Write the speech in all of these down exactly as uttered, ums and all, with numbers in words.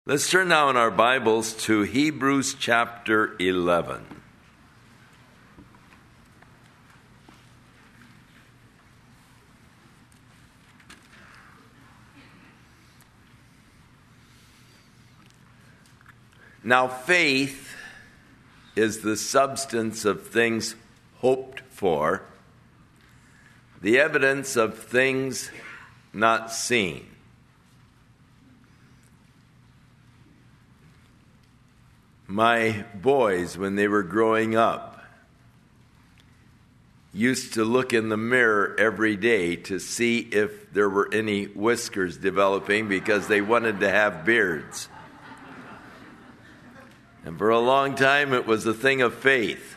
Let's turn now in our Bibles to Hebrews chapter eleven. Now, faith is the substance of things hoped for, the evidence of things not seen. My boys, when they were growing up, used to look in the mirror every day to see if there were any whiskers developing because they wanted to have beards. And for a long time, it was a thing of faith.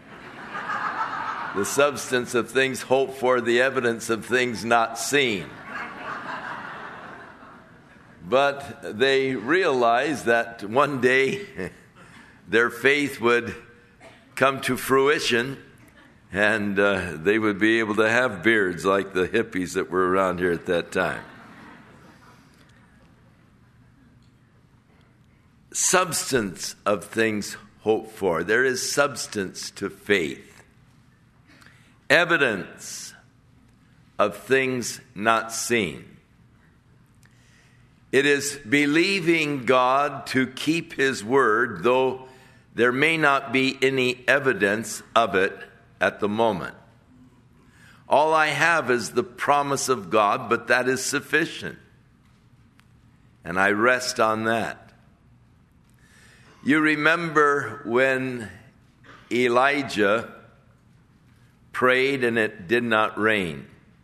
The substance of things hoped for, the evidence of things not seen. But they realized that one day their faith would come to fruition, and uh, they would be able to have beards like the hippies that were around here at that time. Substance of things hoped for. There is substance to faith. Evidence of things not seen. It is believing God to keep His word, though there may not be any evidence of it at the moment. All I have is the promise of God, but that is sufficient. And I rest on that. You remember when Elijah prayed and it did not rain.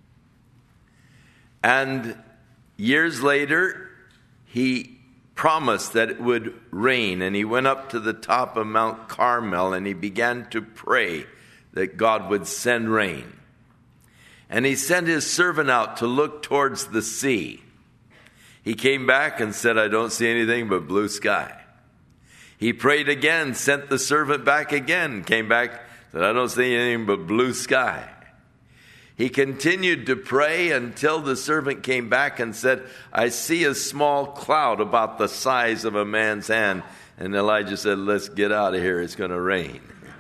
And years later, he promised that it would rain, and he went up to the top of Mount Carmel and he began to pray that God would send rain. And he sent his servant out to look towards the sea. He came back and said, "I don't see anything but blue sky." He prayed again, sent the servant back again, came back, said, "I don't see anything but blue sky." He continued to pray until the servant came back and said, "I see a small cloud about the size of a man's hand." And Elijah said, "Let's get out of here. It's going to rain."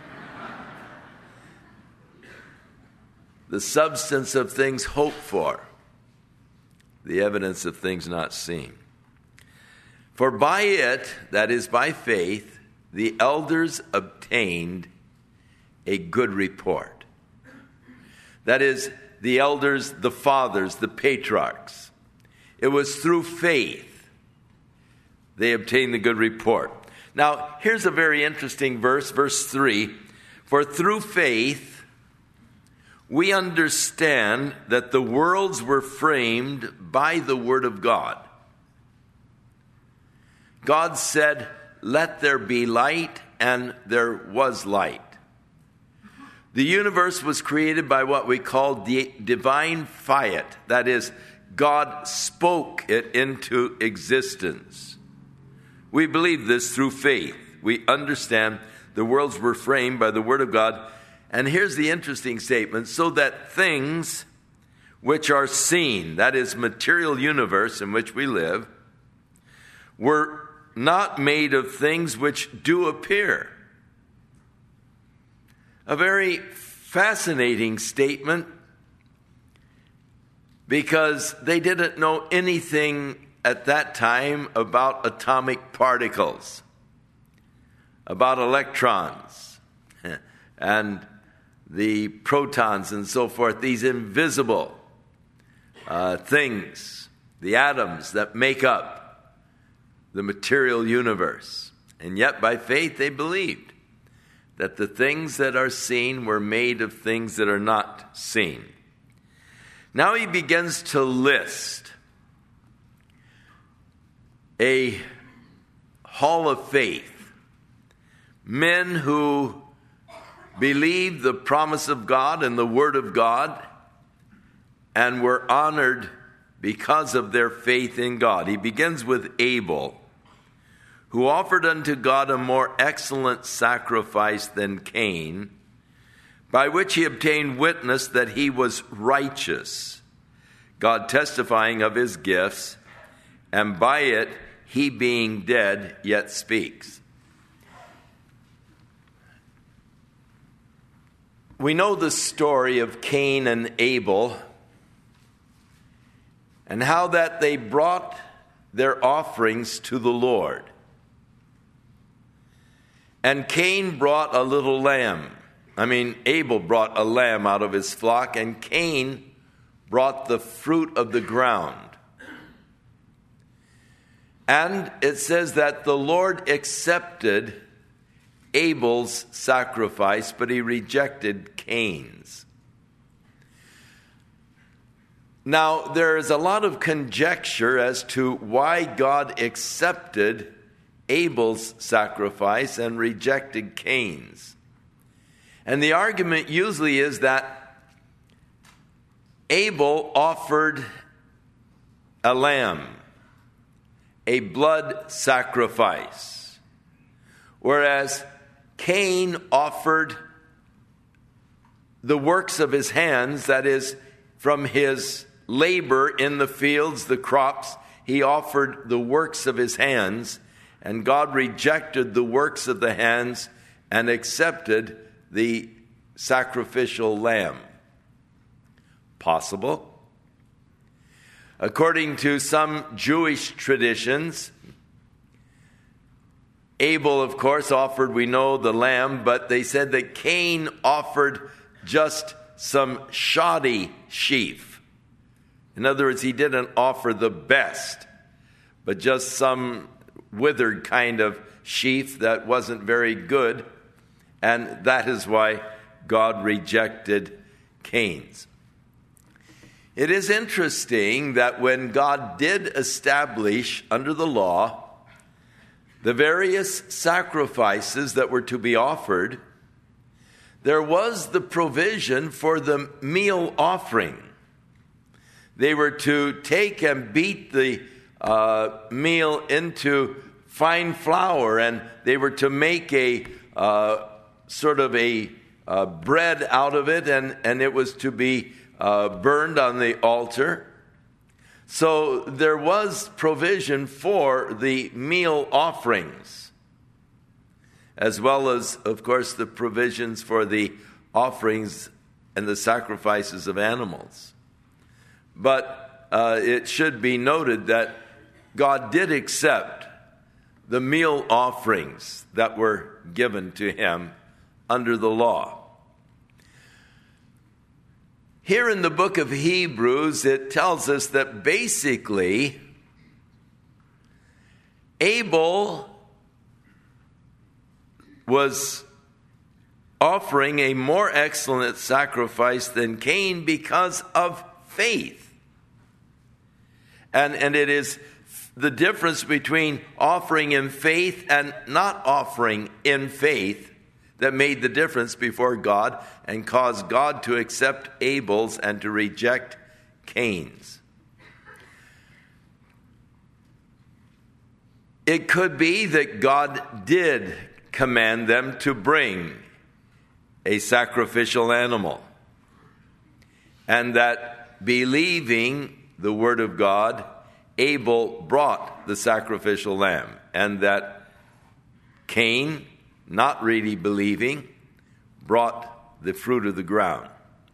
The substance of things hoped for, the evidence of things not seen. For by it, that is by faith, the elders obtained a good report. That is, the elders, the fathers, the patriarchs. It was through faith they obtained the good report. Now, here's a very interesting verse, verse three. For through faith we understand that the worlds were framed by the word of God. God said, "Let there be light," and there was light. The universe was created by what we call the divine fiat. That is, God spoke it into existence. We believe this through faith. We understand the worlds were framed by the word of God. And here's the interesting statement: so that things which are seen, that is, material universe in which we live, were not made of things which do appear. A very fascinating statement, because they didn't know anything at that time about atomic particles, about electrons and the protons and so forth, these invisible uh, things, the atoms that make up the material universe. And yet by faith they believed that the things that are seen were made of things that are not seen. Now he begins to list a hall of faith, men who believed the promise of God and the word of God and were honored because of their faith in God. He begins with Abel, who offered unto God a more excellent sacrifice than Cain, by which he obtained witness that he was righteous, God testifying of his gifts, and by it he being dead yet speaks. We know the story of Cain and Abel and how that they brought their offerings to the Lord. And Cain brought a little lamb. I mean, Abel brought a lamb out of his flock, and Cain brought the fruit of the ground. And it says that the Lord accepted Abel's sacrifice, but he rejected Cain's. Now, there is a lot of conjecture as to why God accepted Abel's sacrifice and rejected Cain's. And the argument usually is that Abel offered a lamb, a blood sacrifice, whereas Cain offered the works of his hands, that is, from his labor in the fields, the crops. He offered the works of his hands, and God rejected the works of the hands and accepted the sacrificial lamb. Possible. According to some Jewish traditions, Abel, of course, offered, we know, the lamb, but they said that Cain offered just some shoddy sheaf. In other words, he didn't offer the best, but just some withered kind of sheaf that wasn't very good, and that is why God rejected Cain's. It is interesting that when God did establish under the law the various sacrifices that were to be offered, there was the provision for the meal offering. They were to take and beat the uh, meal into fine flour, and they were to make a uh, sort of a uh, bread out of it, and, and it was to be uh, burned on the altar. So there was provision for the meal offerings, as well as, of course, the provisions for the offerings and the sacrifices of animals. But uh, it should be noted that God did accept the meal offerings that were given to him under the law. Here in the book of Hebrews, it tells us that basically Abel was offering a more excellent sacrifice than Cain because of faith. And, and it is the difference between offering in faith and not offering in faith that made the difference before God and caused God to accept Abel's and to reject Cain's. It could be that God did command them to bring a sacrificial animal, and that believing the word of God, Abel brought the sacrificial lamb, and that Cain, not really believing, brought the fruit of the ground.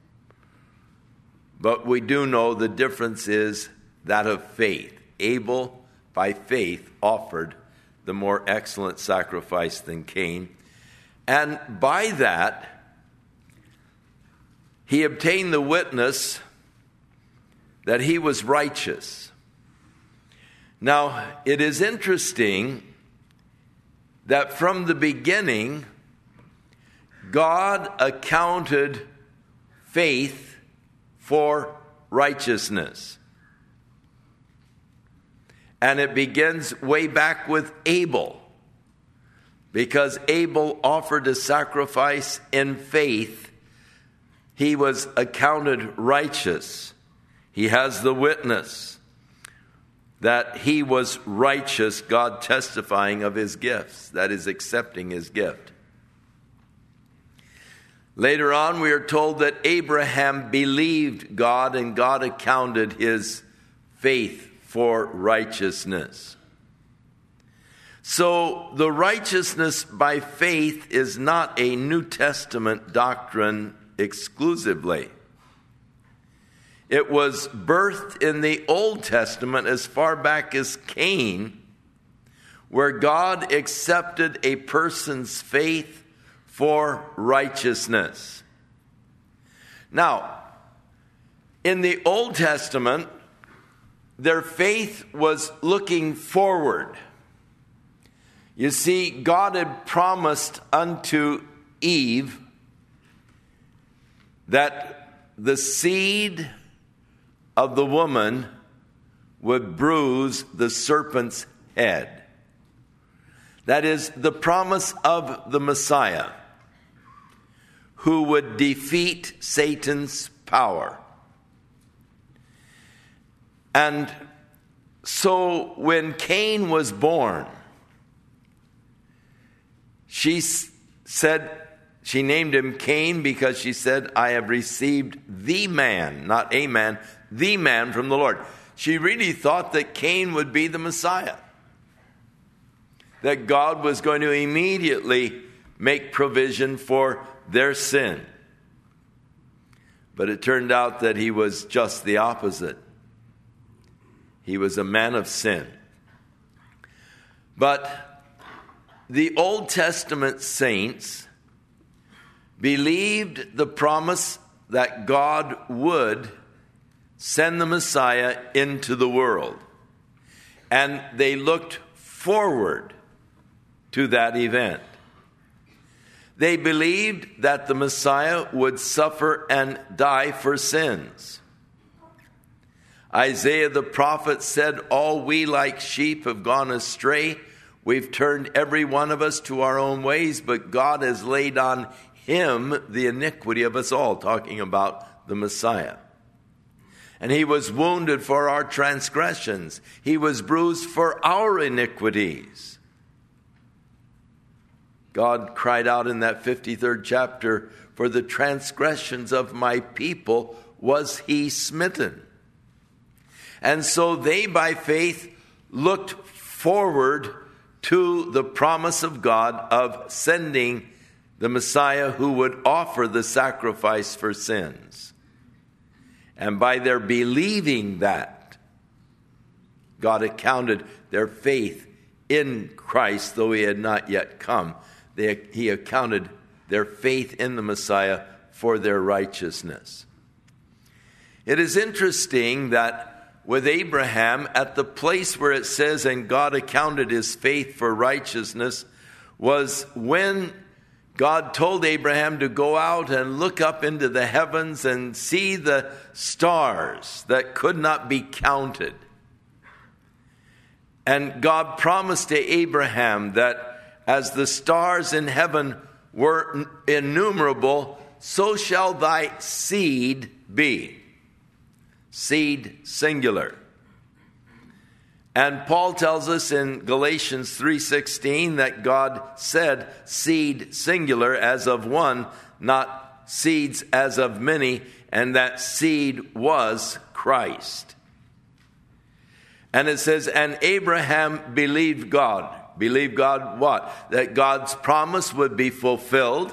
But we do know the difference is that of faith. Abel, by faith, offered the more excellent sacrifice than Cain. And by that, he obtained the witness that he was righteous. Now, it is interesting that from the beginning, God accounted faith for righteousness. And it begins way back with Abel, because Abel offered a sacrifice in faith. He was accounted righteous. He has the witness that he was righteous, God testifying of his gifts, that is, accepting his gift. Later on, we are told that Abraham believed God, and God accounted his faith for righteousness. So the righteousness by faith is not a New Testament doctrine exclusively. It was birthed in the Old Testament as far back as Cain, where God accepted a person's faith for righteousness. Now, in the Old Testament, their faith was looking forward. You see, God had promised unto Eve that the seed of the woman would bruise the serpent's head. That is the promise of the Messiah, who would defeat Satan's power. And so when Cain was born, she said, she named him Cain because she said, I have received the man, not a man, the man from the Lord. She really thought that Cain would be the Messiah, that God was going to immediately make provision for their sin. But it turned out that he was just the opposite. He was a man of sin. But the Old Testament saints believed the promise that God would send the Messiah into the world. And they looked forward to that event. They believed that the Messiah would suffer and die for sins. Isaiah the prophet said, all we like sheep have gone astray. We've turned every one of us to our own ways, but God has laid on him the iniquity of us all, talking about the Messiah. And he was wounded for our transgressions. He was bruised for our iniquities. God cried out in that fifty-third chapter, for the transgressions of my people was he smitten. And so they, by faith, looked forward to the promise of God of sending the Messiah who would offer the sacrifice for sins. And by their believing that, God accounted their faith in Christ, though he had not yet come. They, he accounted their faith in the Messiah for their righteousness. It is interesting that with Abraham, at the place where it says, and God accounted his faith for righteousness, was when God told Abraham to go out and look up into the heavens and see the stars that could not be counted. And God promised to Abraham that as the stars in heaven were innumerable, so shall thy seed be. Seed singular. And Paul tells us in Galatians three sixteen that God said seed singular as of one, not seeds as of many, and that seed was Christ. And it says, and Abraham believed God. Believed God what? That God's promise would be fulfilled,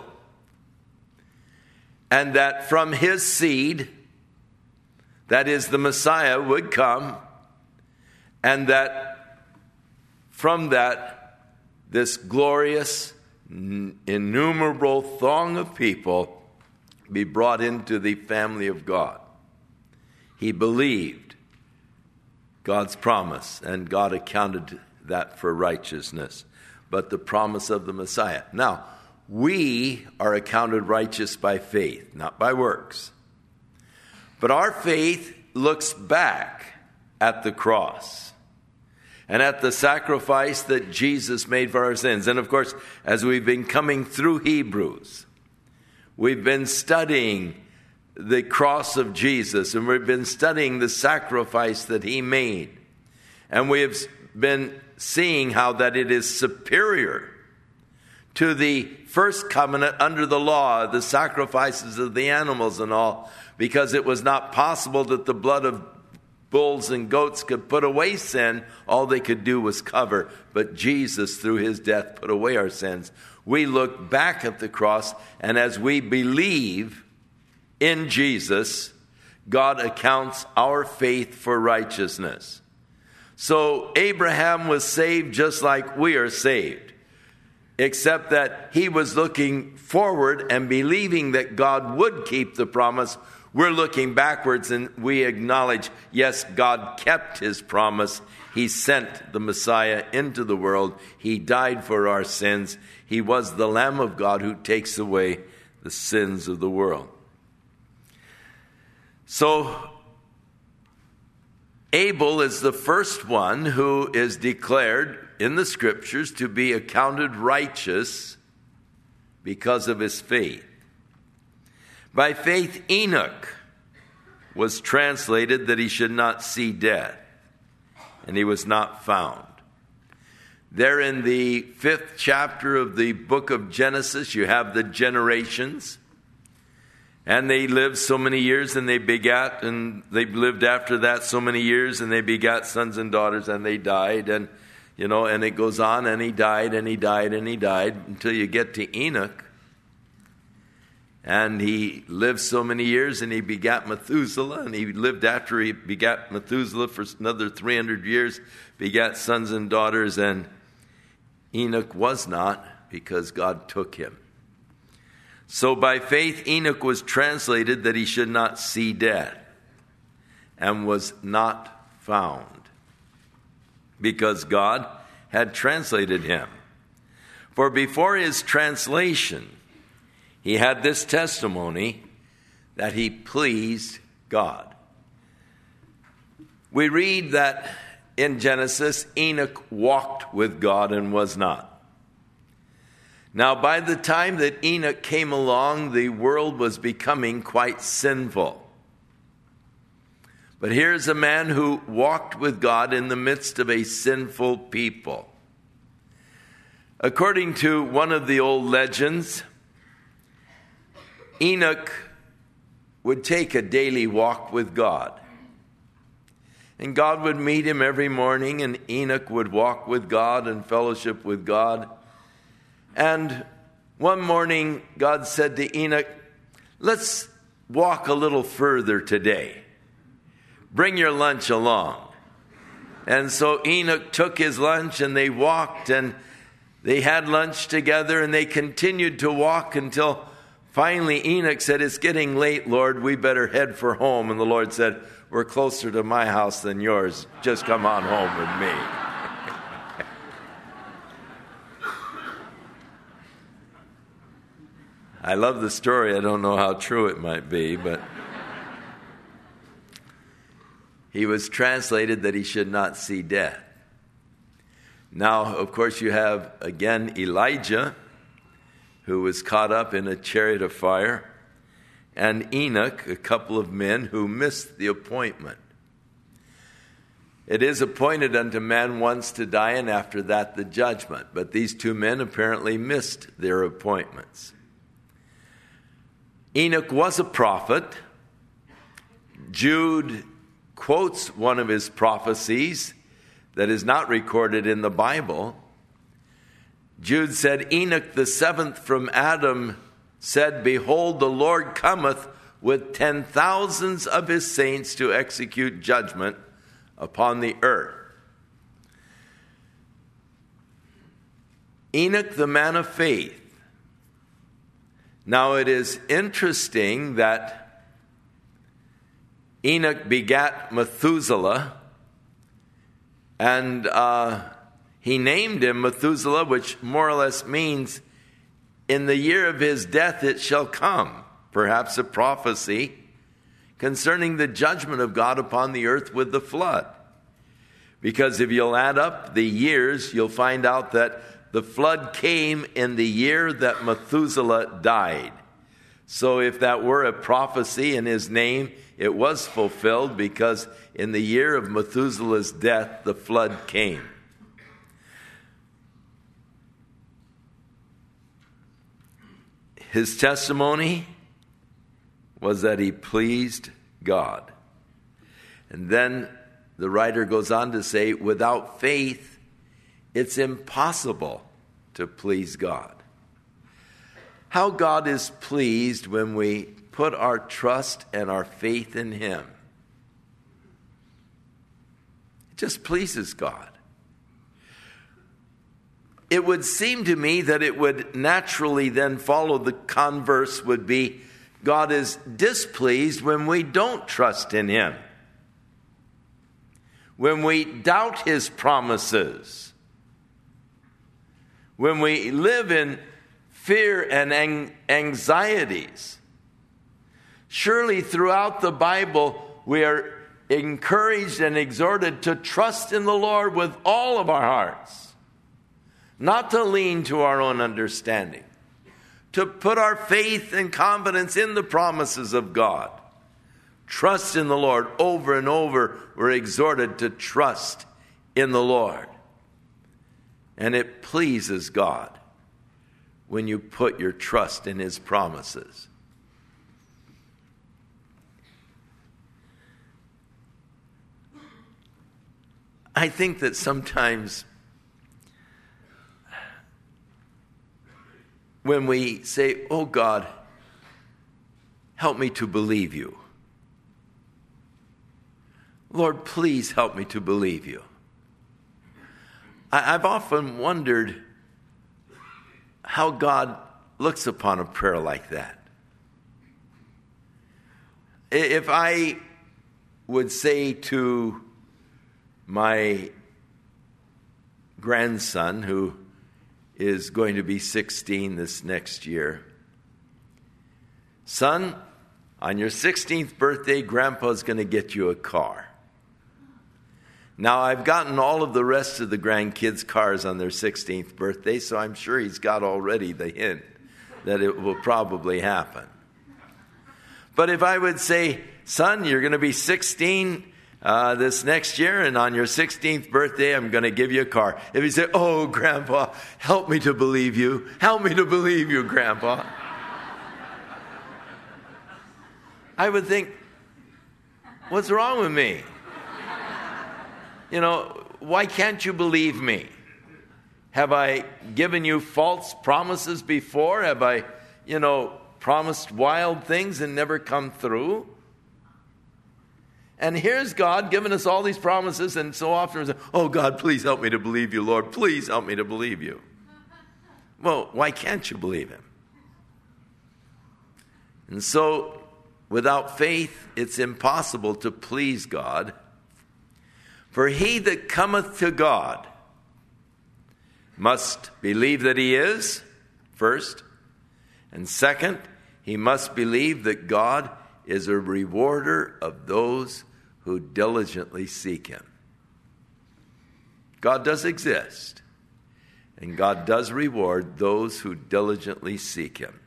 and that from his seed, that is, the Messiah, would come, and that from that, this glorious, innumerable throng of people be brought into the family of God. He believed God's promise, and God accounted that for righteousness, but the promise of the Messiah. Now, we are accounted righteous by faith, not by works. But our faith looks back at the cross and at the sacrifice that Jesus made for our sins. And of course, as we've been coming through Hebrews, we've been studying the cross of Jesus, and we've been studying the sacrifice that he made. And we have been seeing how that it is superior to the first covenant under the law, the sacrifices of the animals and all, because it was not possible that the blood of bulls and goats could put away sin. All they could do was cover. But Jesus, through his death, put away our sins. We look back at the cross, and as we believe in Jesus, God accounts our faith for righteousness. So Abraham was saved just like we are saved, except that he was looking forward and believing that God would keep the promise. We're looking backwards, and we acknowledge, yes, God kept his promise. He sent the Messiah into the world. He died for our sins. He was the Lamb of God who takes away the sins of the world. So Abel is the first one who is declared in the scriptures to be accounted righteous because of his faith. By faith, Enoch was translated that he should not see death, and he was not found. There in the fifth chapter of the book of Genesis, you have the generations. And they lived so many years, and they begat, and they lived after that so many years, and they begat sons and daughters, and they died. And, you know, and it goes on, and he died, and he died, and he died, until you get to Enoch. And he lived so many years, and he begat Methuselah, and he lived after he begat Methuselah for another three hundred years, begat sons and daughters, and Enoch was not, because God took him. So by faith, Enoch was translated that he should not see death, and was not found, because God had translated him. For before his translation, he had this testimony that he pleased God. We read that in Genesis, Enoch walked with God and was not. Now, by the time that Enoch came along, the world was becoming quite sinful. But here's a man who walked with God in the midst of a sinful people. According to one of the old legends, Enoch would take a daily walk with God. And God would meet him every morning, and Enoch would walk with God and fellowship with God. And one morning, God said to Enoch, let's walk a little further today. Bring your lunch along. And so Enoch took his lunch, and they walked, and they had lunch together, and they continued to walk until finally Enoch said, it's getting late, Lord, we better head for home. And the Lord said, we're closer to my house than yours. Just come on home with me. I love the story. I don't know how true it might be, but he was translated that he should not see death. Now, of course, you have again Elijah, who was caught up in a chariot of fire, and Enoch, a couple of men who missed the appointment. It is appointed unto man once to die, and after that the judgment. But these two men apparently missed their appointments. Enoch was a prophet. Jude quotes one of his prophecies that is not recorded in the Bible. Jude said, Enoch the seventh from Adam said, behold, the Lord cometh with ten thousands of his saints to execute judgment upon the earth. Enoch, the man of faith. Now it is interesting that Enoch begat Methuselah, and uh, he named him Methuselah, which more or less means, in the year of his death it shall come. Perhaps a prophecy concerning the judgment of God upon the earth with the flood. Because if you'll add up the years, you'll find out that the flood came in the year that Methuselah died. So if that were a prophecy in his name, it was fulfilled, because in the year of Methuselah's death, the flood came. His testimony was that he pleased God. And then the writer goes on to say, without faith, it's impossible to please God. How God is pleased when we put our trust and our faith in Him. It just pleases God. It would seem to me that it would naturally then follow the converse would be, God is displeased when we don't trust in Him. When we doubt His promises. When we live in fear and anxieties. Surely throughout the Bible we are encouraged and exhorted to trust in the Lord with all of our hearts. Not to lean to our own understanding. To put our faith and confidence in the promises of God. Trust in the Lord. Over and over we're exhorted to trust in the Lord. And it pleases God when you put your trust in His promises. I think that sometimes when we say, oh God, help me to believe you. Lord, please help me to believe you. I've often wondered how God looks upon a prayer like that. If I would say to my grandson, who is going to be sixteen this next year, son, on your sixteenth birthday, Grandpa's going to get you a car. Now, I've gotten all of the rest of the grandkids' cars on their sixteenth birthday, so I'm sure he's got already the hint that it will probably happen. But if I would say, son, you're going to be sixteen uh, this next year, and on your sixteenth birthday, I'm going to give you a car. If you say, oh, Grandpa, help me to believe you. Help me to believe you, Grandpa. I would think, what's wrong with me? You know, why can't you believe me? Have I given you false promises before? Have I, you know, promised wild things and never come through? And here's God giving us all these promises, and so often we say, oh God, please help me to believe you, Lord. Please help me to believe you. Well, why can't you believe Him? And so, without faith, it's impossible to please God. For he that cometh to God must believe that He is, first. And second, he must believe that God is a rewarder of those who diligently seek Him. God does exist, and God does reward those who diligently seek Him.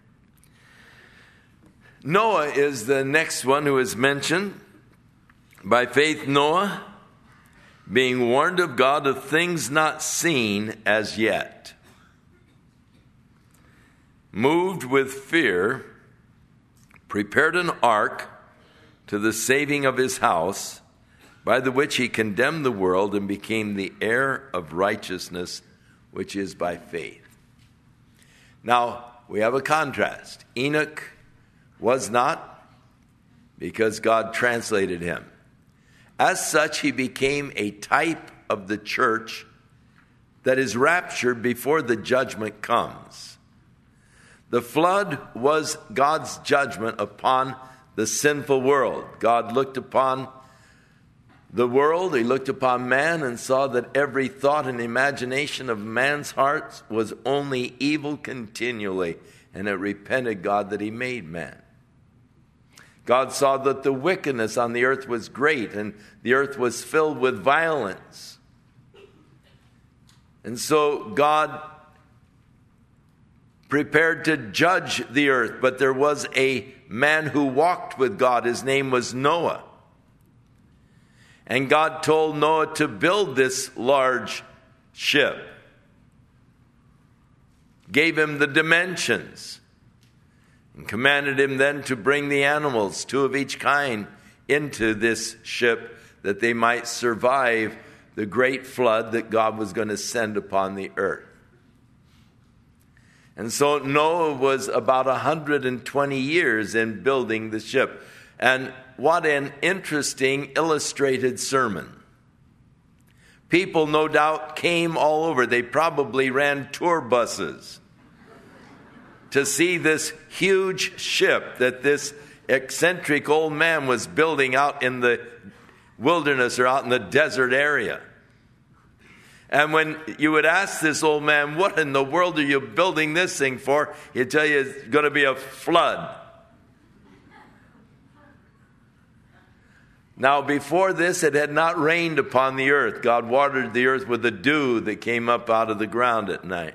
Noah is the next one who is mentioned. By faith, Noah, being warned of God of things not seen as yet, moved with fear, prepared an ark to the saving of his house, by the which he condemned the world and became the heir of righteousness, which is by faith. Now, we have a contrast. Enoch was not, because God translated him. As such, he became a type of the church that is raptured before the judgment comes. The flood was God's judgment upon the sinful world. God looked upon the world, He looked upon man and saw that every thought and imagination of man's heart was only evil continually, and it repented God that He made man. God saw that the wickedness on the earth was great, and the earth was filled with violence. And so God prepared to judge the earth, but there was a man who walked with God. His name was Noah. And God told Noah to build this large ship. Gave him the dimensions. And commanded him then to bring the animals, two of each kind, into this ship that they might survive the great flood that God was going to send upon the earth. And so Noah was about one hundred twenty years in building the ship. And what an interesting illustrated sermon. People, no doubt, came all over. They probably ran tour buses to see this huge ship that this eccentric old man was building out in the wilderness or out in the desert area. And when you would ask this old man, what in the world are you building this thing for? He'd tell you it's going to be a flood. Now, before this, it had not rained upon the earth. God watered the earth with the dew that came up out of the ground at night.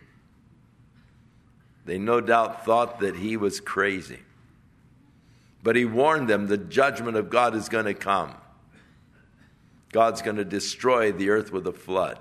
They no doubt thought that he was crazy. But he warned them the judgment of God is going to come. God's going to destroy the earth with a flood.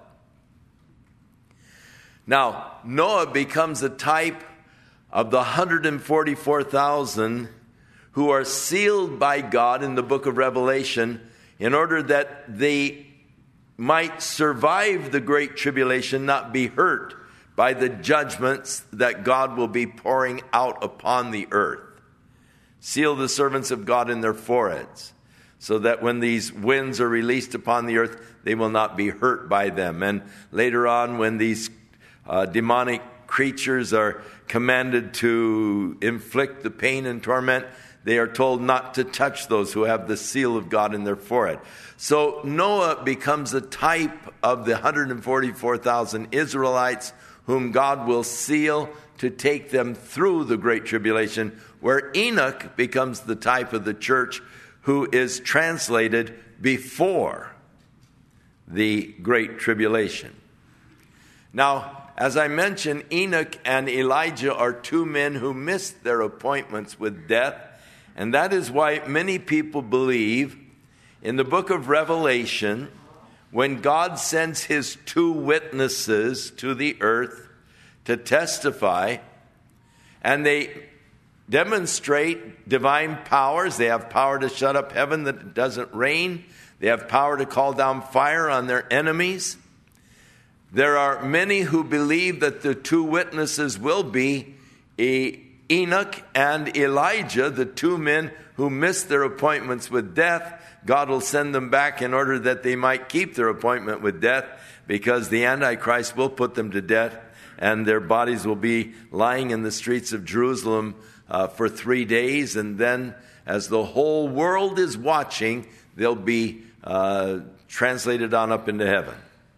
Now, Noah becomes a type of the one hundred forty-four thousand who are sealed by God in the book of Revelation in order that they might survive the great tribulation, not be hurt by the judgments that God will be pouring out upon the earth. Seal the servants of God in their foreheads, so that when these winds are released upon the earth, they will not be hurt by them. And later on, when these uh, demonic creatures are commanded to inflict the pain and torment, they are told not to touch those who have the seal of God in their forehead. So Noah becomes a type of the one hundred forty-four thousand Israelites whom God will seal to take them through the great tribulation, where Enoch becomes the type of the church who is translated before the great tribulation. Now, as I mentioned, Enoch and Elijah are two men who missed their appointments with death. And that is why many people believe in the book of Revelation, when God sends his two witnesses to the earth to testify, and they demonstrate divine powers. They have power to shut up heaven that it doesn't rain. They have power to call down fire on their enemies. There are many who believe that the two witnesses will be Enoch and Elijah, the two men who missed their appointments with death. God will send them back in order that they might keep their appointment with death, because the Antichrist will put them to death, and their bodies will be lying in the streets of Jerusalem uh, for three days. And then, as the whole world is watching, they'll be uh, translated on up into heaven.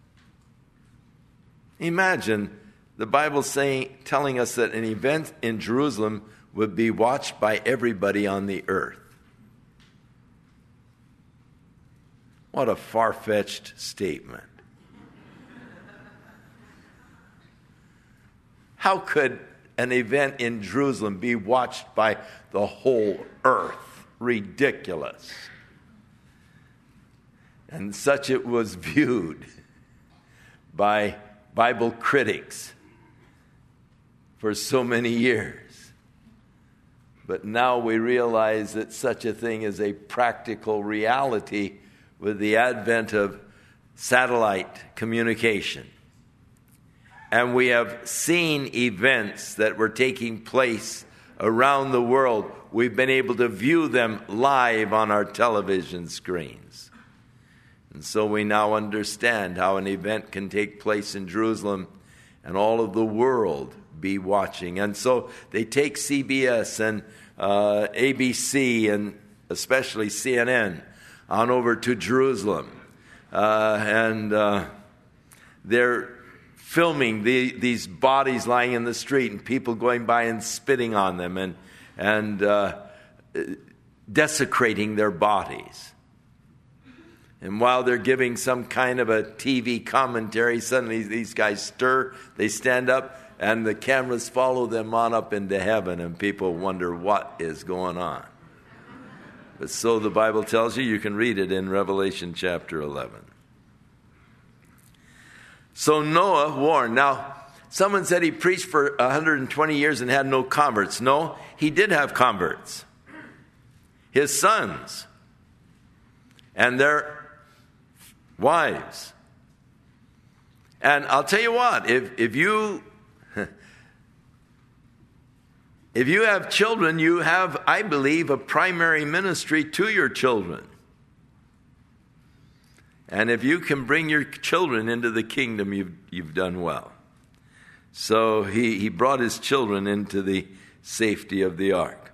Imagine the Bible saying, telling us that an event in Jerusalem would be watched by everybody on the earth. What a far-fetched statement. How could an event in Jerusalem be watched by the whole earth? Ridiculous. And such it was viewed by Bible critics for so many years. But now we realize that such a thing is a practical reality with the advent of satellite communication. And we have seen events that were taking place around the world. We've been able to view them live on our television screens. And so we now understand how an event can take place in Jerusalem and all of the world be watching. And so they take C B S and uh, A B C and especially C N N on over to Jerusalem. Uh, and uh, they're filming the, these bodies lying in the street and people going by and spitting on them and, and uh, desecrating their bodies. And while they're giving some kind of a T V commentary, suddenly these guys stir, they stand up, and the cameras follow them on up into heaven, and people wonder what is going on. But so the Bible tells you, you can read it in Revelation chapter eleven. So Noah warned. Now, someone said he preached for one hundred twenty years and had no converts. No, he did have converts. His sons. And their wives. And I'll tell you what, if, if you if you have children, you have, I believe, a primary ministry to your children. And if you can bring your children into the kingdom, you've, you've done well. So he, he brought his children into the safety of the ark.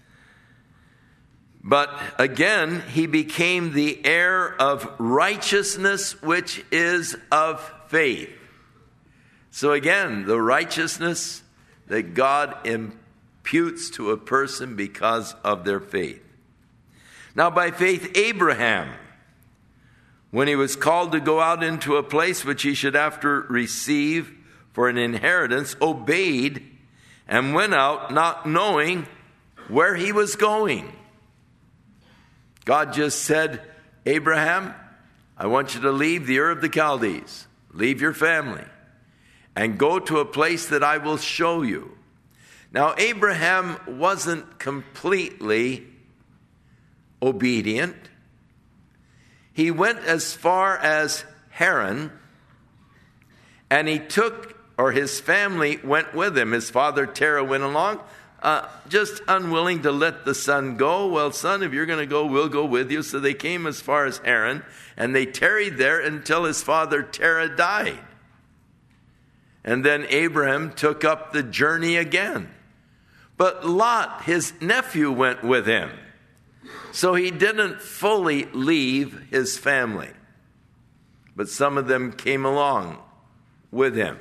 But again, he became the heir of righteousness, which is of faith. So again, the righteousness that God imputes to a person because of their faith. Now, by faith, Abraham, when he was called to go out into a place which he should after receive for an inheritance, obeyed and went out not knowing where he was going. God just said, Abraham, I want you to leave the Ur of the Chaldees, leave your family, and go to a place that I will show you. Now, Abraham wasn't completely obedient. He went as far as Haran, and he took, or his family went with him. His father Terah went along, uh, just unwilling to let the son go. Well, son, if you're going to go, we'll go with you. So they came as far as Haran, and they tarried there until his father Terah died. And then Abraham took up the journey again. But Lot, his nephew, went with him. So he didn't fully leave his family. But some of them came along with him.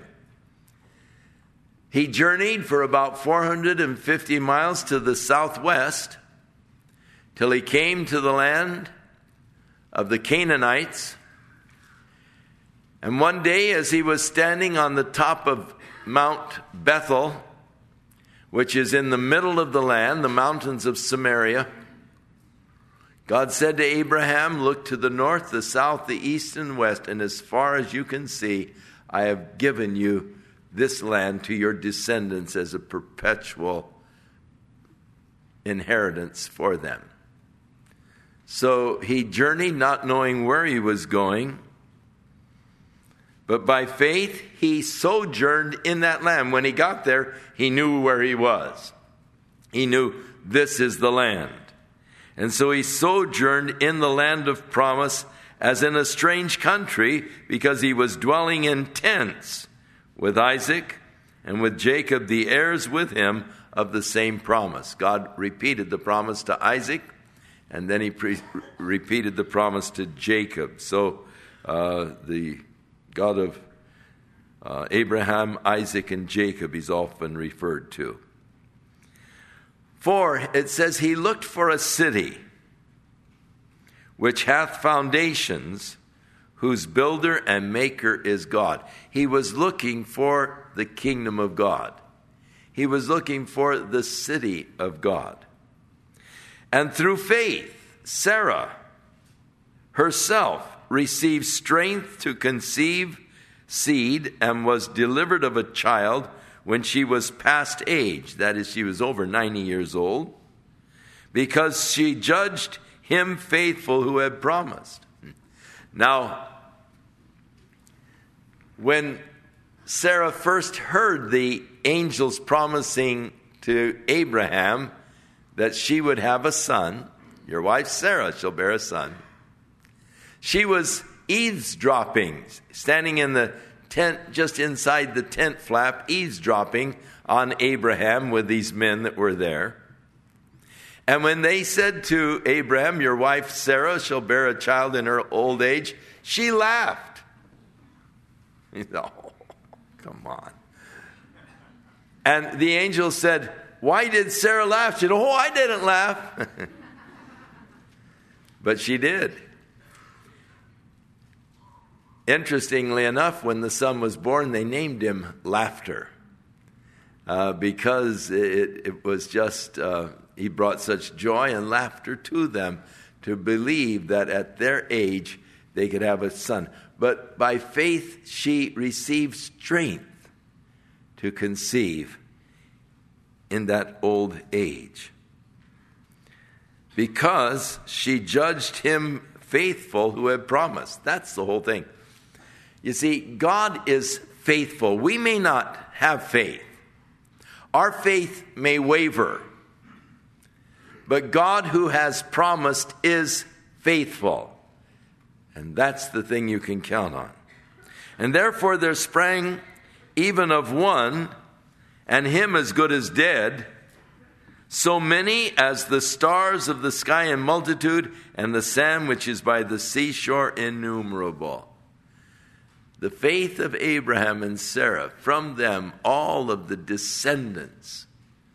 He journeyed for about four hundred fifty miles to the southwest till he came to the land of the Canaanites. And one day, as he was standing on the top of Mount Bethel, which is in the middle of the land, the mountains of Samaria, God said to Abraham, look to the north, the south, the east, and west, and as far as you can see, I have given you this land to your descendants as a perpetual inheritance for them. So he journeyed not knowing where he was going, but by faith he sojourned in that land. When he got there, he knew where he was. He knew this is the land. And so he sojourned in the land of promise as in a strange country, because he was dwelling in tents with Isaac and with Jacob, the heirs with him of the same promise. God repeated the promise to Isaac, and then he pre- repeated the promise to Jacob. So uh, the God of uh, Abraham, Isaac, and Jacob, he's often referred to. For it says, he looked for a city which hath foundations, whose builder and maker is God. He was looking for the kingdom of God. He was looking for the city of God. And through faith, Sarah herself received strength to conceive seed and was delivered of a child when she was past age. That is, she was over ninety years old, because she judged him faithful who had promised. Now, when Sarah first heard the angels promising to Abraham that she would have a son, your wife Sarah shall bear a son, she was eavesdropping, standing in the tent, just inside the tent flap, eavesdropping on Abraham with these men that were there. And when they said to Abraham, your wife Sarah shall bear a child in her old age, she laughed. Oh, come on. And the angel said, why did Sarah laugh? She said, oh, I didn't laugh. But she did. Interestingly enough, when the son was born, they named him Laughter. Uh, because it, it was just, uh, he brought such joy and laughter to them to believe that at their age they could have a son. But by faith she received strength to conceive in that old age, because she judged him faithful who had promised. That's the whole thing. You see, God is faithful. We may not have faith. Our faith may waver. But God who has promised is faithful. And that's the thing you can count on. And therefore there sprang even of one, and him as good as dead, so many as the stars of the sky in multitude, and the sand which is by the seashore innumerable. The faith of Abraham and Sarah, from them all of the descendants,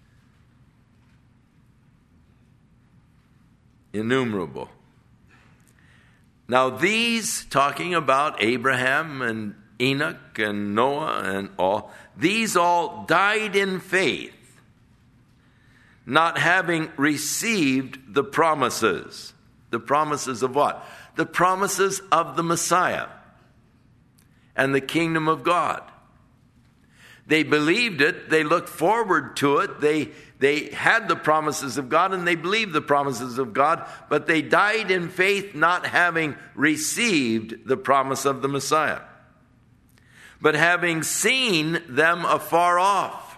innumerable. Now these, talking about Abraham and Enoch and Noah and all, these all died in faith, not having received the promises. The promises of what? The promises of the Messiah and the kingdom of God. They believed it. They looked forward to it. They, they had the promises of God and they believed the promises of God, but they died in faith not having received the promise of the Messiah, but having seen them afar off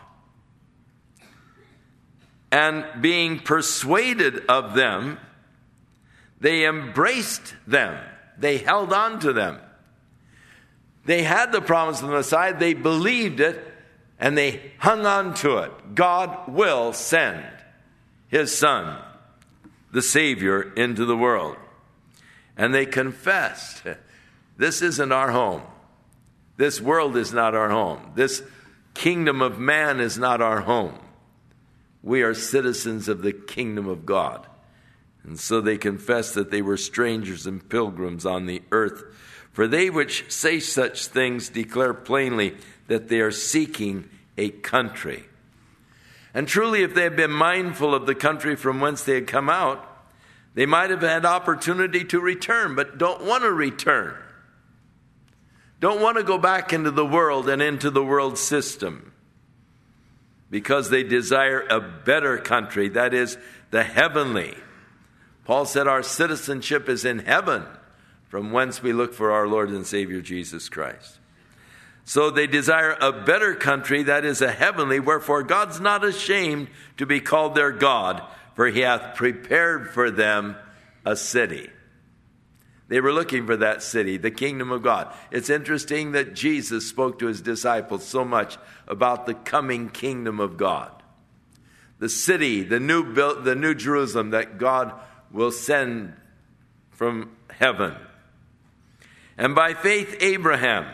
and being persuaded of them, they embraced them. They held on to them. They had the promise of the Messiah. They believed it and they hung on to it. God will send his Son, the Savior, into the world. And they confessed, this isn't our home. This world is not our home. This kingdom of man is not our home. We are citizens of the kingdom of God. And so they confessed that they were strangers and pilgrims on the earth. For they which say such things declare plainly that they are seeking a country. And truly, if they had been mindful of the country from whence they had come out, they might have had opportunity to return, but don't want to return. Don't want to go back into the world and into the world system, because they desire a better country, that is, the heavenly. Paul said our citizenship is in heaven, from whence we look for our Lord and Savior Jesus Christ. So they desire a better country, that is, a heavenly, wherefore God's not ashamed to be called their God, for he hath prepared for them a city. They were looking for that city, the kingdom of God. It's interesting that Jesus spoke to his disciples so much about the coming kingdom of God. The city, the new, the new Jerusalem that God will send from heaven. And by faith Abraham,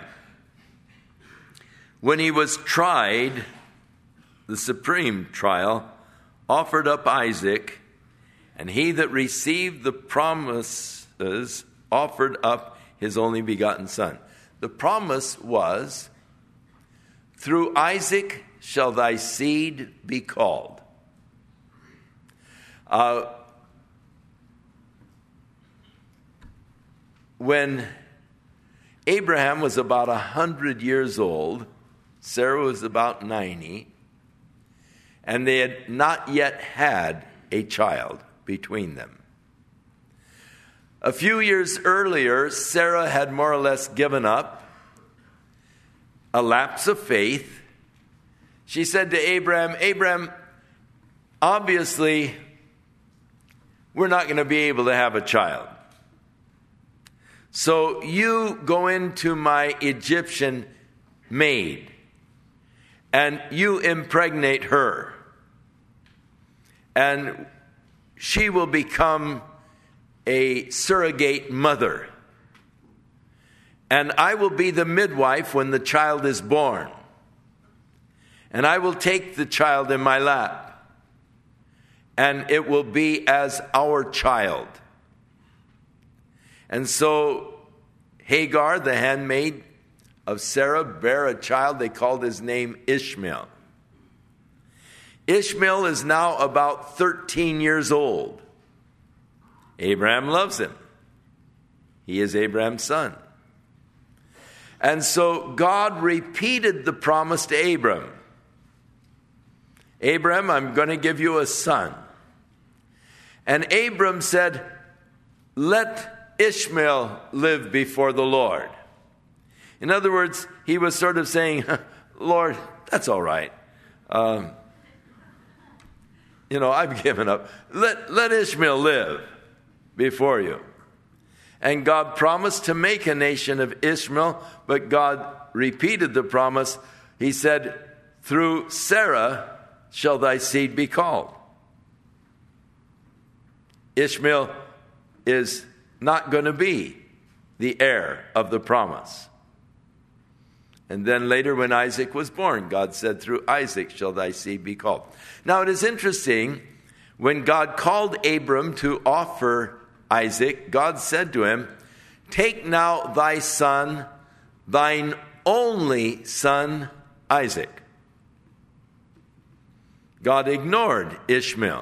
when he was tried, the supreme trial, offered up Isaac, and he that received the promises offered up his only begotten son. The promise was, through Isaac shall thy seed be called. Uh, when Abraham was about a hundred years old, Sarah was about ninety, and they had not yet had a child between them. A few years earlier, Sarah had more or less given up, a lapse of faith. She said to Abraham, Abraham, obviously, we're not going to be able to have a child. So you go into my Egyptian maid, and you impregnate her, and she will become a surrogate mother, and I will be the midwife when the child is born, and I will take the child in my lap, and it will be as our child. And so Hagar, the handmaid of Sarah, bare a child. They called his name Ishmael. Ishmael is now about thirteen years old. Abraham loves him. He is Abraham's son. And so God repeated the promise to Abram. Abram, I'm going to give you a son. And Abram said, let Ishmael live before the Lord. In other words, he was sort of saying, Lord, that's all right. Um, you know, I've given up. Let, let Ishmael live before you. And God promised to make a nation of Ishmael, but God repeated the promise. He said, through Sarah shall thy seed be called. Ishmael is not going to be the heir of the promise. And then later when Isaac was born, God said, through Isaac shall thy seed be called. Now it is interesting, when God called Abram to offer Isaac, God said to him, take now thy son, thine only son, Isaac. God ignored Ishmael.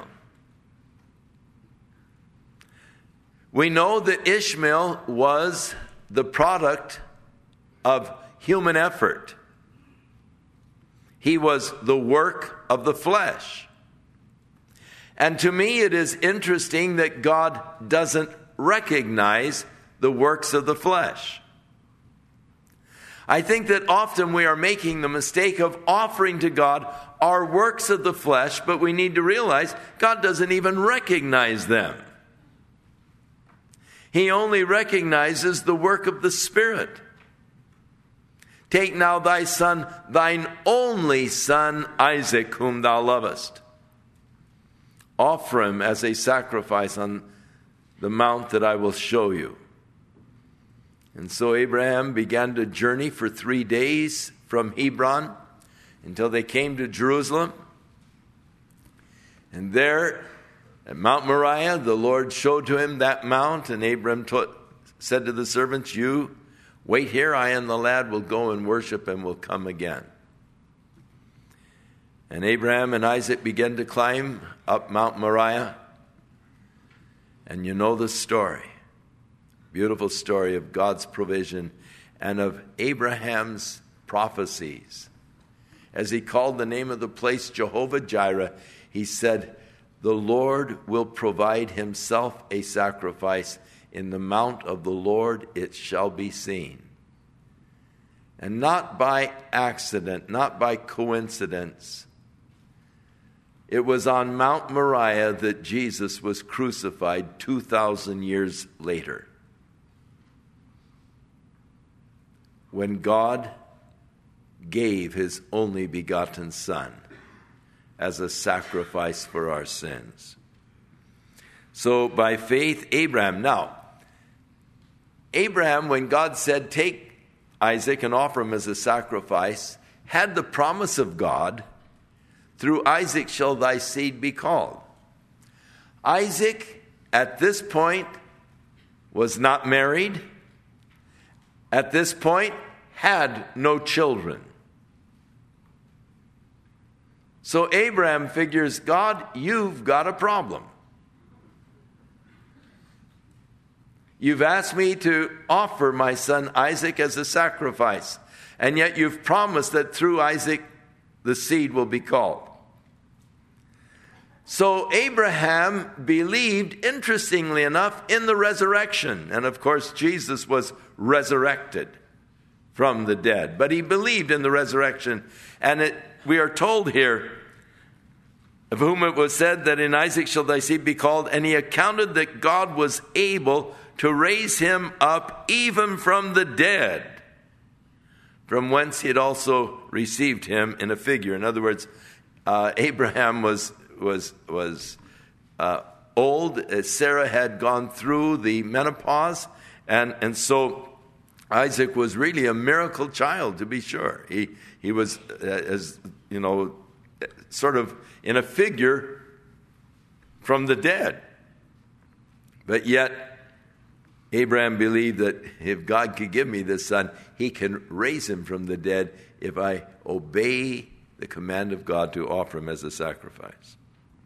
We know that Ishmael was the product of human effort. He was the work of the flesh. And to me, it is interesting that God doesn't recognize the works of the flesh. I think that often we are making the mistake of offering to God our works of the flesh, but we need to realize God doesn't even recognize them. He only recognizes the work of the Spirit. Take now thy son, thine only son, Isaac, whom thou lovest. Offer him as a sacrifice on the mount that I will show you. And so Abraham began to journey for three days from Hebron until they came to Jerusalem. And there at Mount Moriah, the Lord showed to him that mount, and Abraham taught, said to the servants, you wait here, I and the lad will go and worship and will come again. And Abraham and Isaac began to climb up Mount Moriah. And you know the story. Beautiful story of God's provision and of Abraham's prophecies. As he called the name of the place Jehovah Jireh, he said, the Lord will provide himself a sacrifice. In the mount of the Lord it shall be seen. And not by accident, not by coincidence. It was on Mount Moriah that Jesus was crucified two thousand years later. When God gave his only begotten Son as a sacrifice for our sins. So by faith, Abraham. Now, Abraham, when God said, take Isaac and offer him as a sacrifice, had the promise of God, through Isaac shall thy seed be called. Isaac, at this point, was not married. At this point, had no children. So Abraham figures, God, you've got a problem. You've asked me to offer my son Isaac as a sacrifice, and yet you've promised that through Isaac the seed will be called. So Abraham believed, interestingly enough, in the resurrection. And of course, Jesus was resurrected from the dead. But he believed in the resurrection. And it, we are told here, of whom it was said that in Isaac shall thy seed be called, and he accounted that God was able to raise him up even from the dead, from whence he had also received him in a figure. In other words, uh, Abraham was was was uh, old. Sarah had gone through the menopause, and and so Isaac was really a miracle child, to be sure. He he was uh, as you know, sort of in a figure from the dead, but yet Abraham believed that if God could give me this son, he can raise him from the dead if I obey the command of God to offer him as a sacrifice.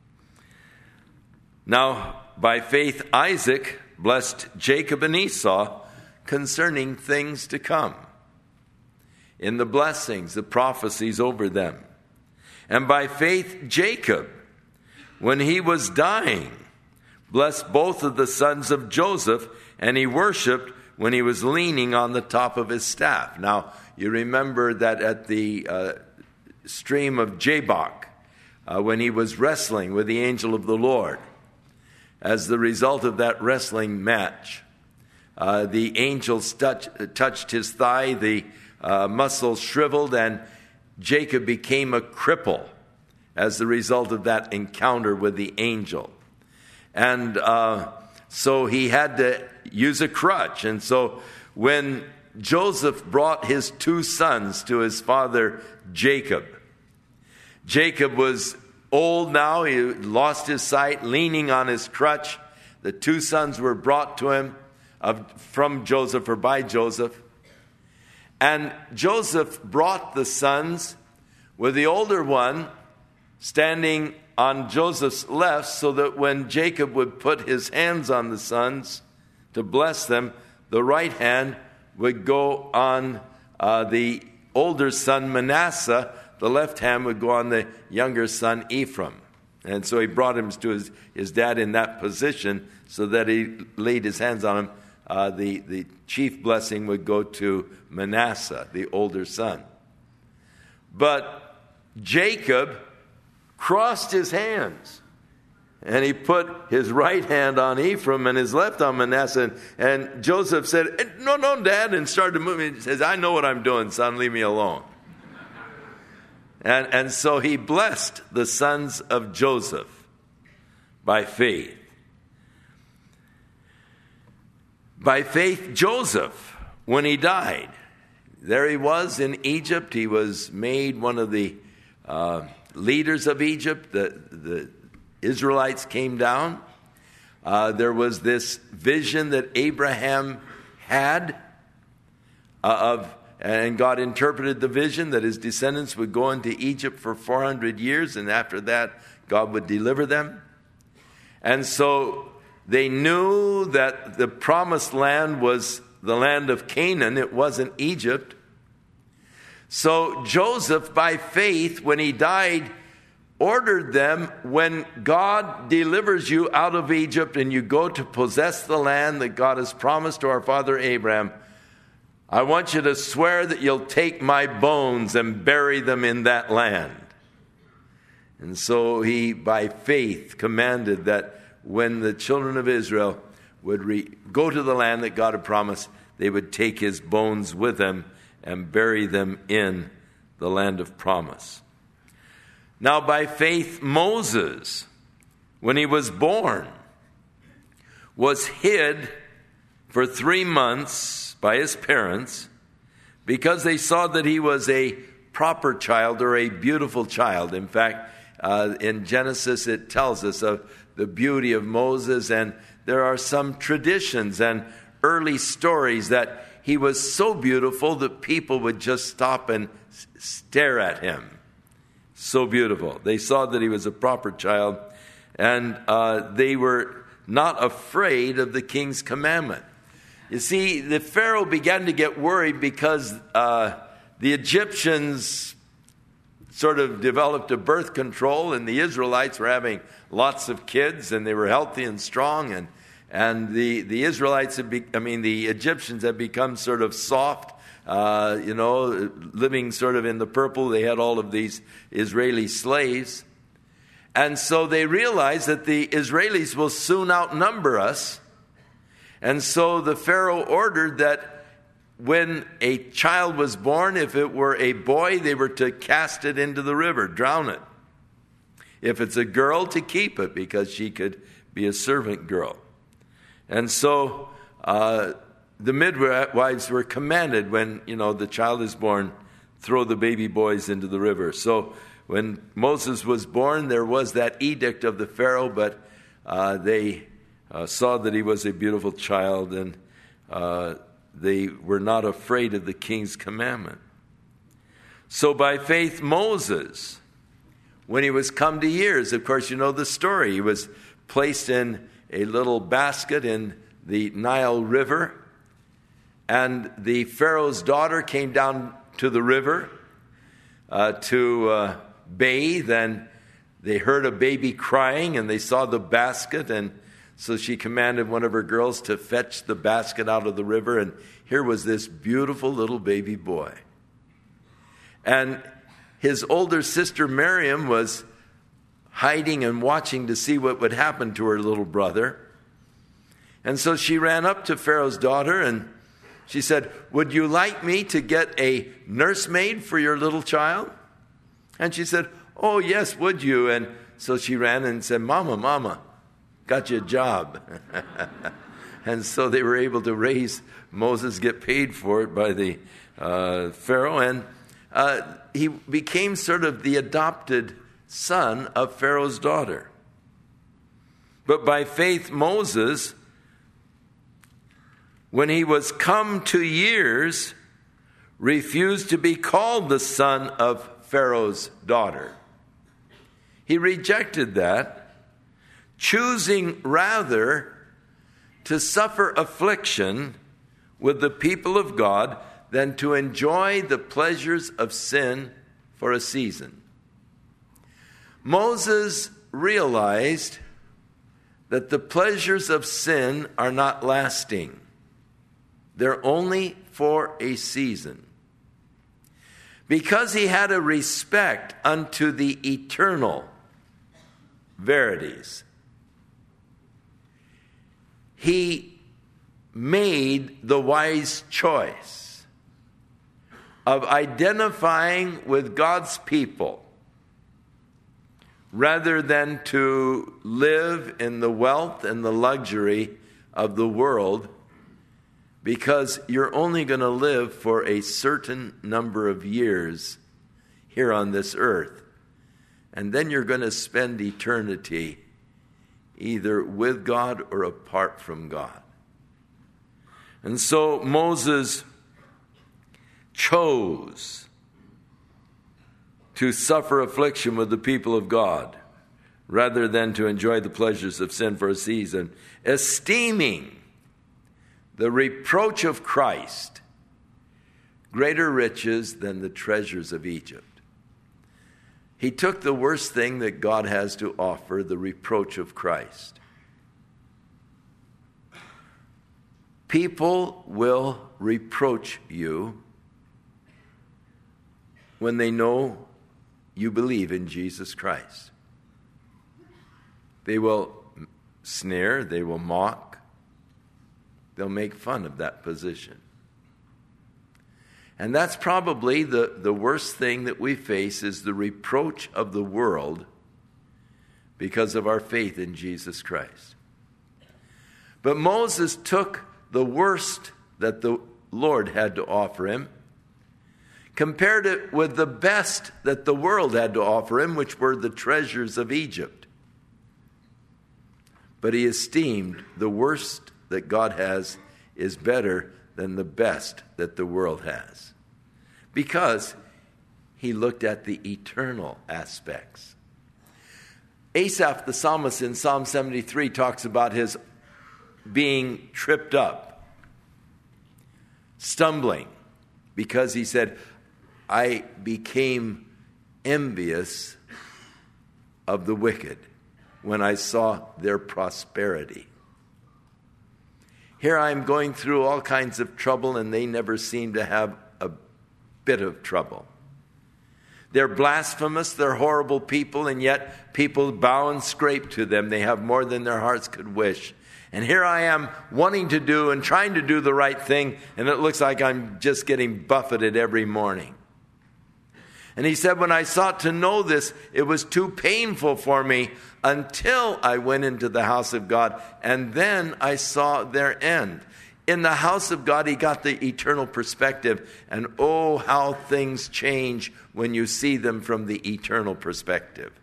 Now, by faith, Isaac blessed Jacob and Esau concerning things to come, in the blessings, the prophecies over them. And by faith, Jacob, when he was dying, blessed both of the sons of Joseph, and he worshipped when he was leaning on the top of his staff. Now, you remember that at the uh, stream of Jabbok, uh, when he was wrestling with the angel of the Lord, as the result of that wrestling match, uh, the angel touch, touched his thigh, the uh, muscles shriveled, and Jacob became a cripple as the result of that encounter with the angel. And uh, so he had to use a crutch. And so when Joseph brought his two sons to his father Jacob, Jacob was old now, he lost his sight, leaning on his crutch. The two sons were brought to him of, from Joseph or by Joseph. And Joseph brought the sons with the older one standing on Joseph's left, so that when Jacob would put his hands on the sons to bless them, the right hand would go on uh, the older son Manasseh, the left hand would go on the younger son Ephraim. And so he brought him to his, his dad in that position, so that he laid his hands on him. Uh, the, the chief blessing would go to Manasseh, the older son. But Jacob crossed his hands, and he put his right hand on Ephraim and his left on Manasseh. And, and Joseph said, no, no, Dad, and started to move. He says, I know what I'm doing, son, leave me alone. and, and so he blessed the sons of Joseph by faith. By faith, Joseph, when he died, there he was in Egypt. He was made one of the uh, leaders of Egypt. The, the Israelites came down. Uh, there was this vision that Abraham had uh, of, and God interpreted the vision that his descendants would go into Egypt for four hundred years, and after that, God would deliver them. And so they knew that the promised land was the land of Canaan. It wasn't Egypt. So Joseph, by faith, when he died, ordered them, when God delivers you out of Egypt and you go to possess the land that God has promised to our father Abraham, I want you to swear that you'll take my bones and bury them in that land. And so he, by faith, commanded that when the children of Israel would re- go to the land that God had promised, they would take his bones with them and bury them in the land of promise. Now, by faith, Moses, when he was born, was hid for three months by his parents because they saw that he was a proper child or a beautiful child. In fact, uh, in Genesis, it tells us of the beauty of Moses, and there are some traditions and early stories that he was so beautiful that people would just stop and stare at him. So beautiful. They saw that he was a proper child, and uh, they were not afraid of the king's commandment. You see, the Pharaoh began to get worried because uh, the Egyptians sort of developed a birth control, and the Israelites were having lots of kids, and they were healthy and strong, and and the the Israelites had be, I mean the Egyptians had become sort of soft, uh, you know, living sort of in the purple. They had all of these Israeli slaves, and so they realized that the Israelis will soon outnumber us, and so the Pharaoh ordered that when a child was born, if it were a boy, they were to cast it into the river, drown it. If it's a girl, to keep it, because she could be a servant girl. And so uh, the midwives were commanded, when, you know, the child is born, throw the baby boys into the river. So when Moses was born, there was that edict of the Pharaoh, but uh, they uh, saw that he was a beautiful child, and uh, they were not afraid of the king's commandment. So by faith, Moses, when he was come to years, of course, you know the story. He was placed in a little basket in the Nile River, and the Pharaoh's daughter came down to the river uh, to uh, bathe, and they heard a baby crying, and they saw the basket, and So she commanded one of her girls to fetch the basket out of the river, and here was this beautiful little baby boy. And his older sister Miriam was hiding and watching to see what would happen to her little brother. And so she ran up to Pharaoh's daughter and she said, "Would you like me to get a nursemaid for your little child?" And she said, "Oh, yes, would you?" And so she ran and said, "Mama, Mama, got you a job." And so they were able to raise Moses, get paid for it by the uh, Pharaoh. And uh, he became sort of the adopted son of Pharaoh's daughter. But by faith, Moses, when he was come to years, refused to be called the son of Pharaoh's daughter. He rejected that, choosing rather to suffer affliction with the people of God than to enjoy the pleasures of sin for a season. Moses realized that the pleasures of sin are not lasting. They're only for a season. Because he had a respect unto the eternal verities, he made the wise choice of identifying with God's people rather than to live in the wealth and the luxury of the world, because you're only going to live for a certain number of years here on this earth. And then you're going to spend eternity either with God or apart from God. And so Moses chose to suffer affliction with the people of God rather than to enjoy the pleasures of sin for a season, esteeming the reproach of Christ greater riches than the treasures of Egypt. He took the worst thing that God has to offer, the reproach of Christ. People will reproach you when they know you believe in Jesus Christ. They will sneer, they will mock, they'll make fun of that position. And that's probably the, the worst thing that we face, is the reproach of the world because of our faith in Jesus Christ. But Moses took the worst that the Lord had to offer him, compared it with the best that the world had to offer him, which were the treasures of Egypt. But he esteemed the worst that God has is better than the best that the world has, because he looked at the eternal aspects. Asaph the psalmist in Psalm seventy-three talks about his being tripped up, stumbling, because he said, "I became envious of the wicked when I saw their prosperity." Here I am going through all kinds of trouble, and they never seem to have a bit of trouble. They're blasphemous, they're horrible people, and yet people bow and scrape to them. They have more than their hearts could wish. And here I am wanting to do and trying to do the right thing, and it looks like I'm just getting buffeted every morning. And he said, when I sought to know this, it was too painful for me until I went into the house of God, and then I saw their end. In the house of God, he got the eternal perspective, and oh, how things change when you see them from the eternal perspective.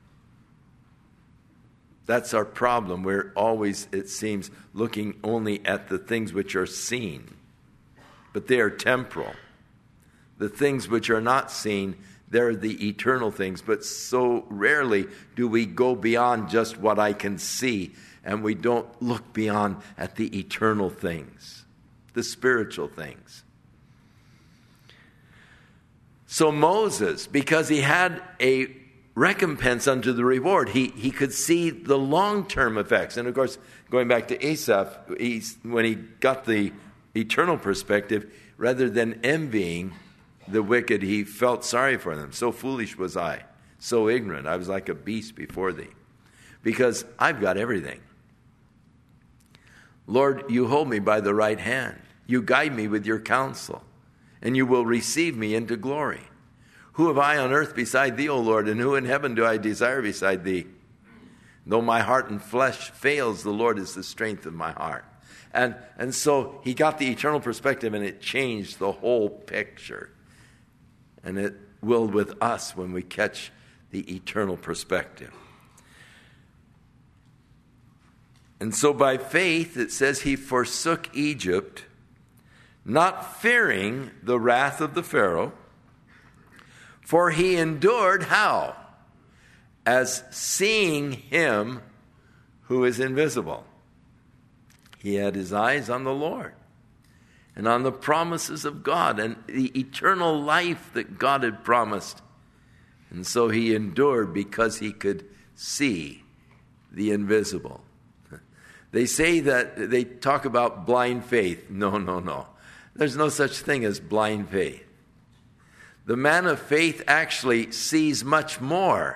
That's our problem. We're always, it seems, looking only at the things which are seen, but they are temporal. The things which are not seen, they're the eternal things. But so rarely do we go beyond just what I can see, and we don't look beyond at the eternal things, the spiritual things. So Moses, because he had a recompense unto the reward. He he could see the long-term effects. And of course, going back to Asaph, he's, when he got the eternal perspective, rather than envying the wicked, he felt sorry for them. So foolish was I, so ignorant. I was like a beast before thee, because I've got everything. Lord, you hold me by the right hand. You guide me with your counsel, and you will receive me into glory. Who have I on earth beside thee, O Lord, and who in heaven do I desire beside thee? Though my heart and flesh fails, the Lord is the strength of my heart. And, and so he got the eternal perspective, and it changed the whole picture. And it will with us when we catch the eternal perspective. And so by faith, it says he forsook Egypt, not fearing the wrath of the Pharaoh, for he endured how? As seeing him who is invisible. He had his eyes on the Lord and on the promises of God and the eternal life that God had promised. And so he endured because he could see the invisible. They say that they talk about blind faith. No, no, no. There's no such thing as blind faith. The man of faith actually sees much more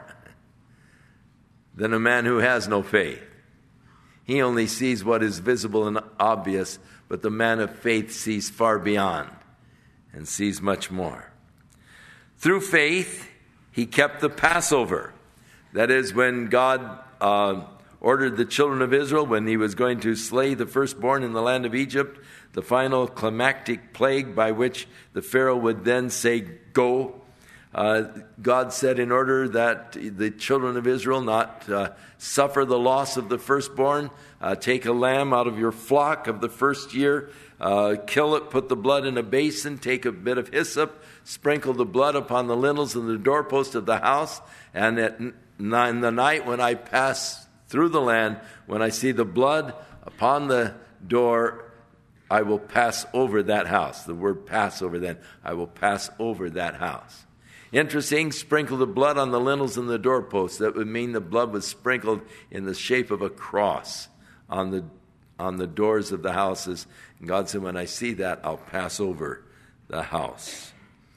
than a man who has no faith. He only sees what is visible and obvious, but the man of faith sees far beyond and sees much more. Through faith, he kept the Passover. That is, when God uh, ordered the children of Israel, when he was going to slay the firstborn in the land of Egypt, the final climactic plague by which the Pharaoh would then say, go. Uh, God said, in order that the children of Israel not uh, suffer the loss of the firstborn, uh, take a lamb out of your flock of the first year, uh, kill it, put the blood in a basin, take a bit of hyssop, sprinkle the blood upon the lintels and the doorpost of the house, and at n- in the night when I pass through the land, when I see the blood upon the door, I will pass over that house. The word Passover then, I will pass over that house. Interesting, sprinkle the blood on the lintels and the doorposts. That would mean the blood was sprinkled in the shape of a cross on the on the doors of the houses. And God said, when I see that, I'll pass over the house.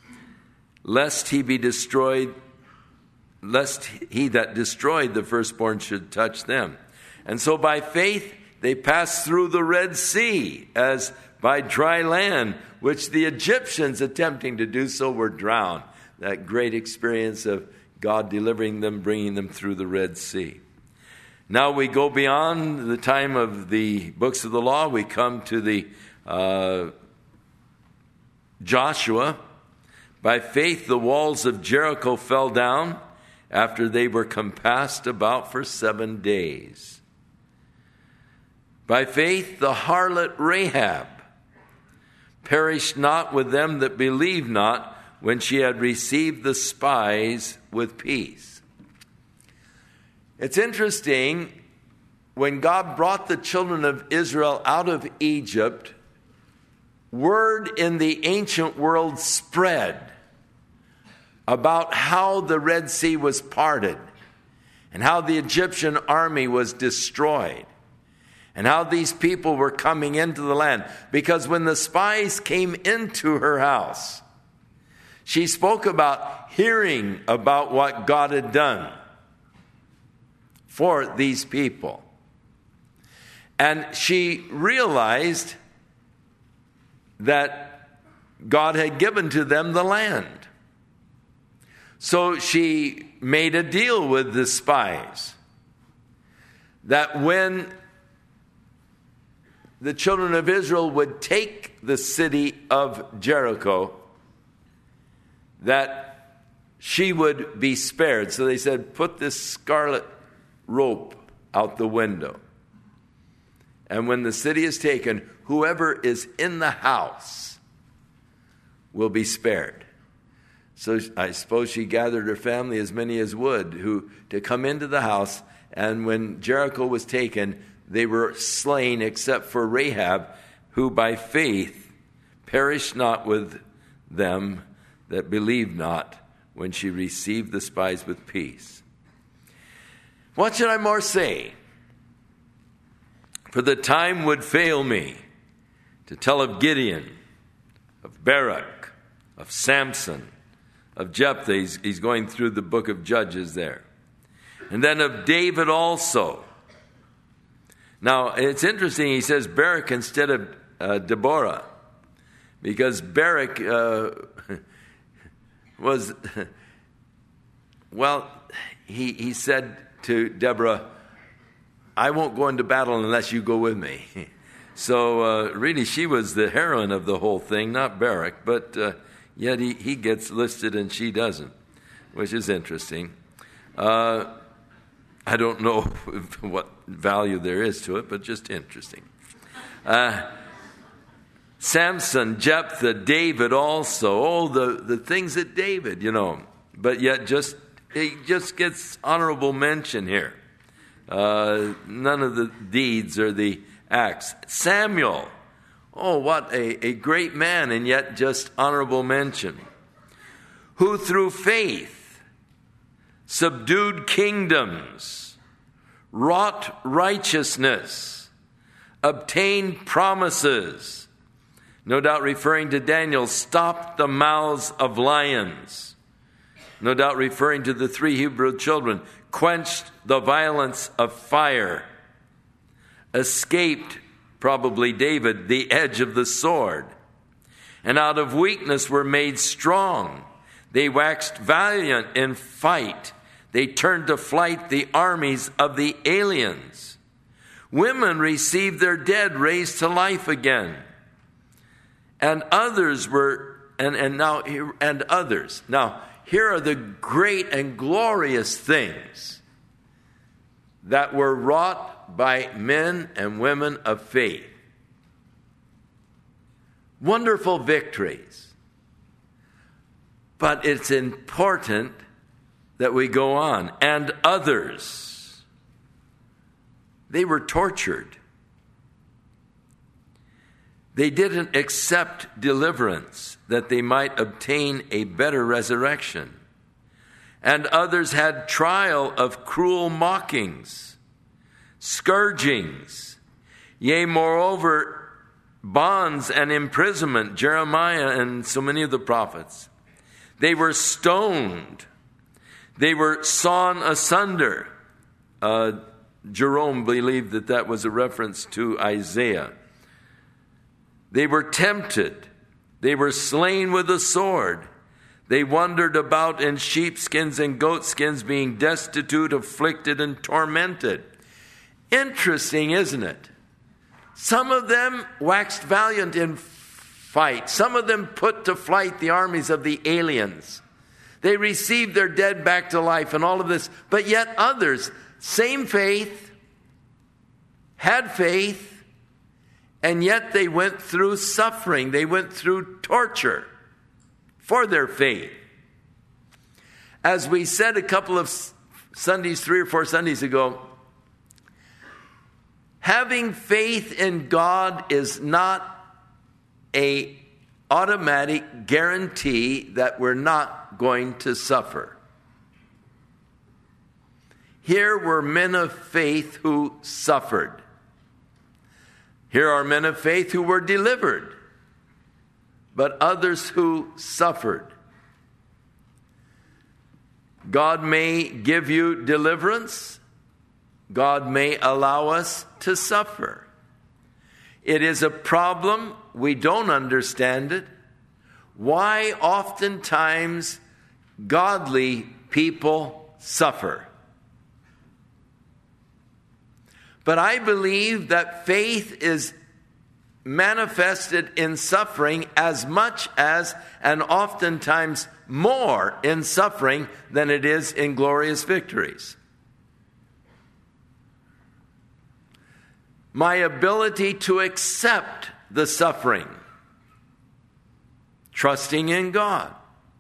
Lest he be destroyed, lest he that destroyed the firstborn should touch them. And so by faith, they passed through the Red Sea as by dry land, which the Egyptians attempting to do so were drowned. That great experience of God delivering them, bringing them through the Red Sea. Now we go beyond the time of the books of the law. We come to the uh, Joshua. By faith, the walls of Jericho fell down after they were compassed about for seven days. By faith, the harlot Rahab perished not with them that believed not, when she had received the spies with peace. It's interesting, when God brought the children of Israel out of Egypt, word in the ancient world spread about how the Red Sea was parted and how the Egyptian army was destroyed and how these people were coming into the land. Because when the spies came into her house, she spoke about hearing about what God had done for these people. And she realized that God had given to them the land. So she made a deal with the spies that when the children of Israel would take the city of Jericho, that she would be spared. So they said, put this scarlet rope out the window. And when the city is taken, whoever is in the house will be spared. So I suppose she gathered her family, as many as would, who to come into the house. And when Jericho was taken, they were slain except for Rahab, who by faith perished not with them that believed not, when she received the spies with peace. What should I more say? For the time would fail me to tell of Gideon, of Barak, of Samson, of Jephthah. He's, he's going through the book of Judges there. And then of David also. Now, it's interesting, he says Barak instead of uh, Deborah, because Barak uh, was, well, he, he said to Deborah, I won't go into battle unless you go with me. So uh, really she was the heroine of the whole thing, not Barak, but uh, yet he, he gets listed and she doesn't, which is interesting. Uh, I don't know what value there is to it, but just interesting. Uh, Samson, Jephthah, David also, all the, the things that David, you know, but yet just he just gets honorable mention here. Uh, none of the deeds or the acts. Samuel, oh, what a, a great man, and yet just honorable mention. Who through faith subdued kingdoms, wrought righteousness, obtained promises, no doubt referring to Daniel, stopped the mouths of lions, no doubt referring to the three Hebrew children, quenched the violence of fire, escaped, probably David, the edge of the sword, and out of weakness were made strong. They waxed valiant in fight. They turned to flight the armies of the aliens. Women received their dead raised to life again. And others were, and, and now, and others. Now, here are the great and glorious things that were wrought by men and women of faith. Wonderful victories. But it's important that we go on. And others, they were tortured. They didn't accept deliverance that they might obtain a better resurrection. And others had trial of cruel mockings, scourgings, yea, moreover, bonds and imprisonment, Jeremiah and so many of the prophets. They were stoned. They were sawn asunder. Uh, Jerome believed that that was a reference to Isaiah. They were tempted. They were slain with a sword. They wandered about in sheepskins and goatskins, being destitute, afflicted, and tormented. Interesting, isn't it? Some of them waxed valiant in fight. Some of them put to flight the armies of the aliens. They received their dead back to life and all of this. But yet others, same faith, had faith, and yet they went through suffering. They went through torture for their faith. As we said a couple of Sundays, three or four Sundays ago, having faith in God is not an automatic guarantee that we're not going to suffer. Here were men of faith who suffered. Here are men of faith who were delivered, but others who suffered. God may give you deliverance. God may allow us to suffer. It is a problem. We don't understand it. Why oftentimes godly people suffer. But I believe that faith is manifested in suffering as much as, and oftentimes more in suffering than it is in glorious victories. My ability to accept the suffering, trusting in God.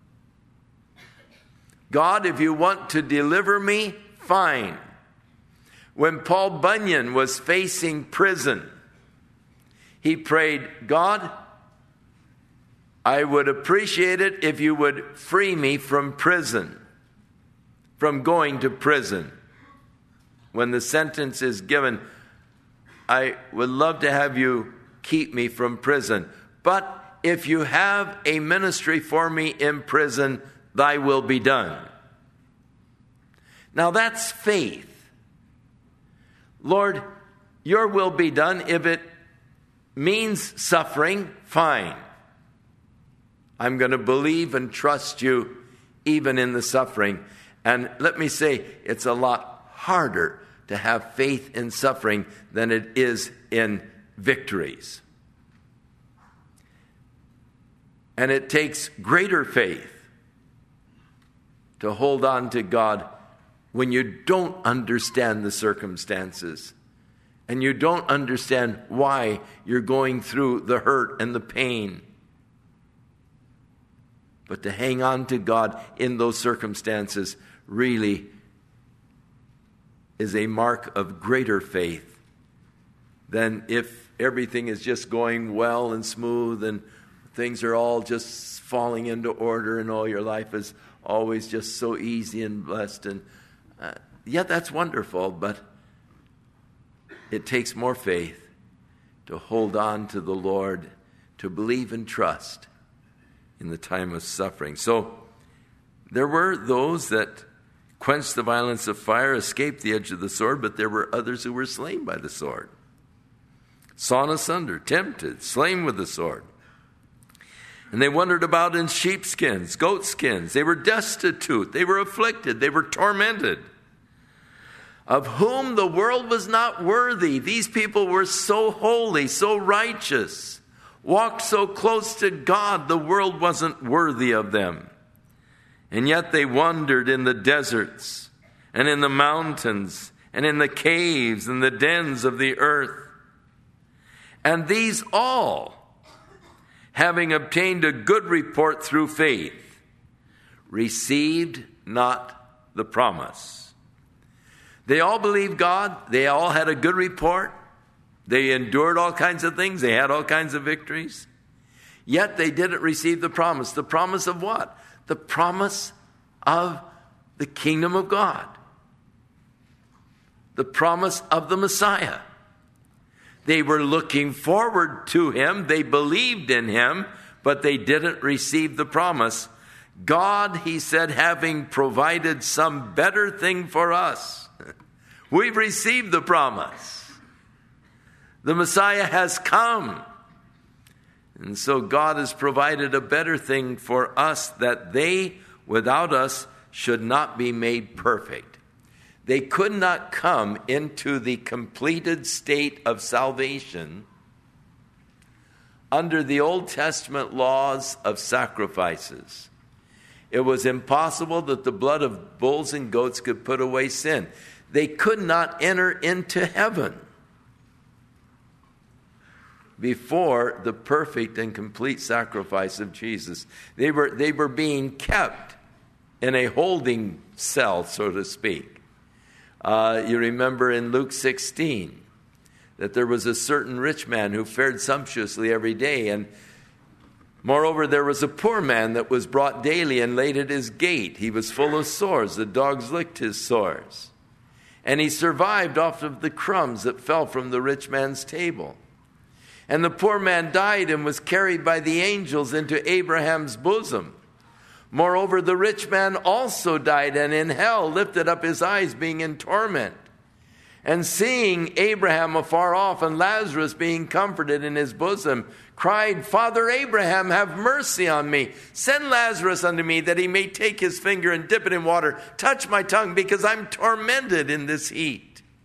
God, if you want to deliver me, fine. When Paul Bunyan was facing prison, he prayed, God, I would appreciate it if you would free me from prison, from going to prison. When the sentence is given, I would love to have you keep me from prison. But if you have a ministry for me in prison, thy will be done. Now that's faith. Lord, your will be done. If it means suffering, fine. I'm going to believe and trust you even in the suffering. And let me say, it's a lot harder to have faith in suffering than it is in victories. And it takes greater faith to hold on to God when you don't understand the circumstances and you don't understand why you're going through the hurt and the pain. But to hang on to God in those circumstances really is a mark of greater faith than if everything is just going well and smooth and things are all just falling into order and all your life is always just so easy and blessed. And uh, yeah, that's wonderful, but it takes more faith to hold on to the Lord, to believe and trust in the time of suffering. So there were those that quenched the violence of fire, escaped the edge of the sword, but there were others who were slain by the sword. Sawn asunder, tempted, slain with the sword. And they wandered about in sheepskins, goatskins. They were destitute, they were afflicted, they were tormented, of whom the world was not worthy. These people were so holy, so righteous, walked so close to God, the world wasn't worthy of them. And yet they wandered in the deserts and in the mountains and in the caves and the dens of the earth. And these all, having obtained a good report through faith, received not the promise. They all believed God. They all had a good report. They endured all kinds of things. They had all kinds of victories. Yet they didn't receive the promise. The promise of what? The promise of the kingdom of God. The promise of the Messiah. They were looking forward to him. They believed in him, but they didn't receive the promise. God, he said, having provided some better thing for us. We've received the promise. The Messiah has come. And so God has provided a better thing for us, that they, without us, should not be made perfect. They could not come into the completed state of salvation under the Old Testament laws of sacrifices. It was impossible that the blood of bulls and goats could put away sin. They could not enter into heaven before the perfect and complete sacrifice of Jesus. They were, they were being kept in a holding cell, so to speak. Uh, you remember in Luke sixteen that there was a certain rich man who fared sumptuously every day, and moreover there was a poor man that was brought daily and laid at his gate. He was full of sores. The dogs licked his sores. And he survived off of the crumbs that fell from the rich man's table. And the poor man died and was carried by the angels into Abraham's bosom. Moreover, the rich man also died, and in hell lifted up his eyes, being in torment. And seeing Abraham afar off and Lazarus being comforted in his bosom, cried, Father Abraham, have mercy on me. Send Lazarus unto me, that he may take his finger and dip it in water, touch my tongue, because I'm tormented in this heat.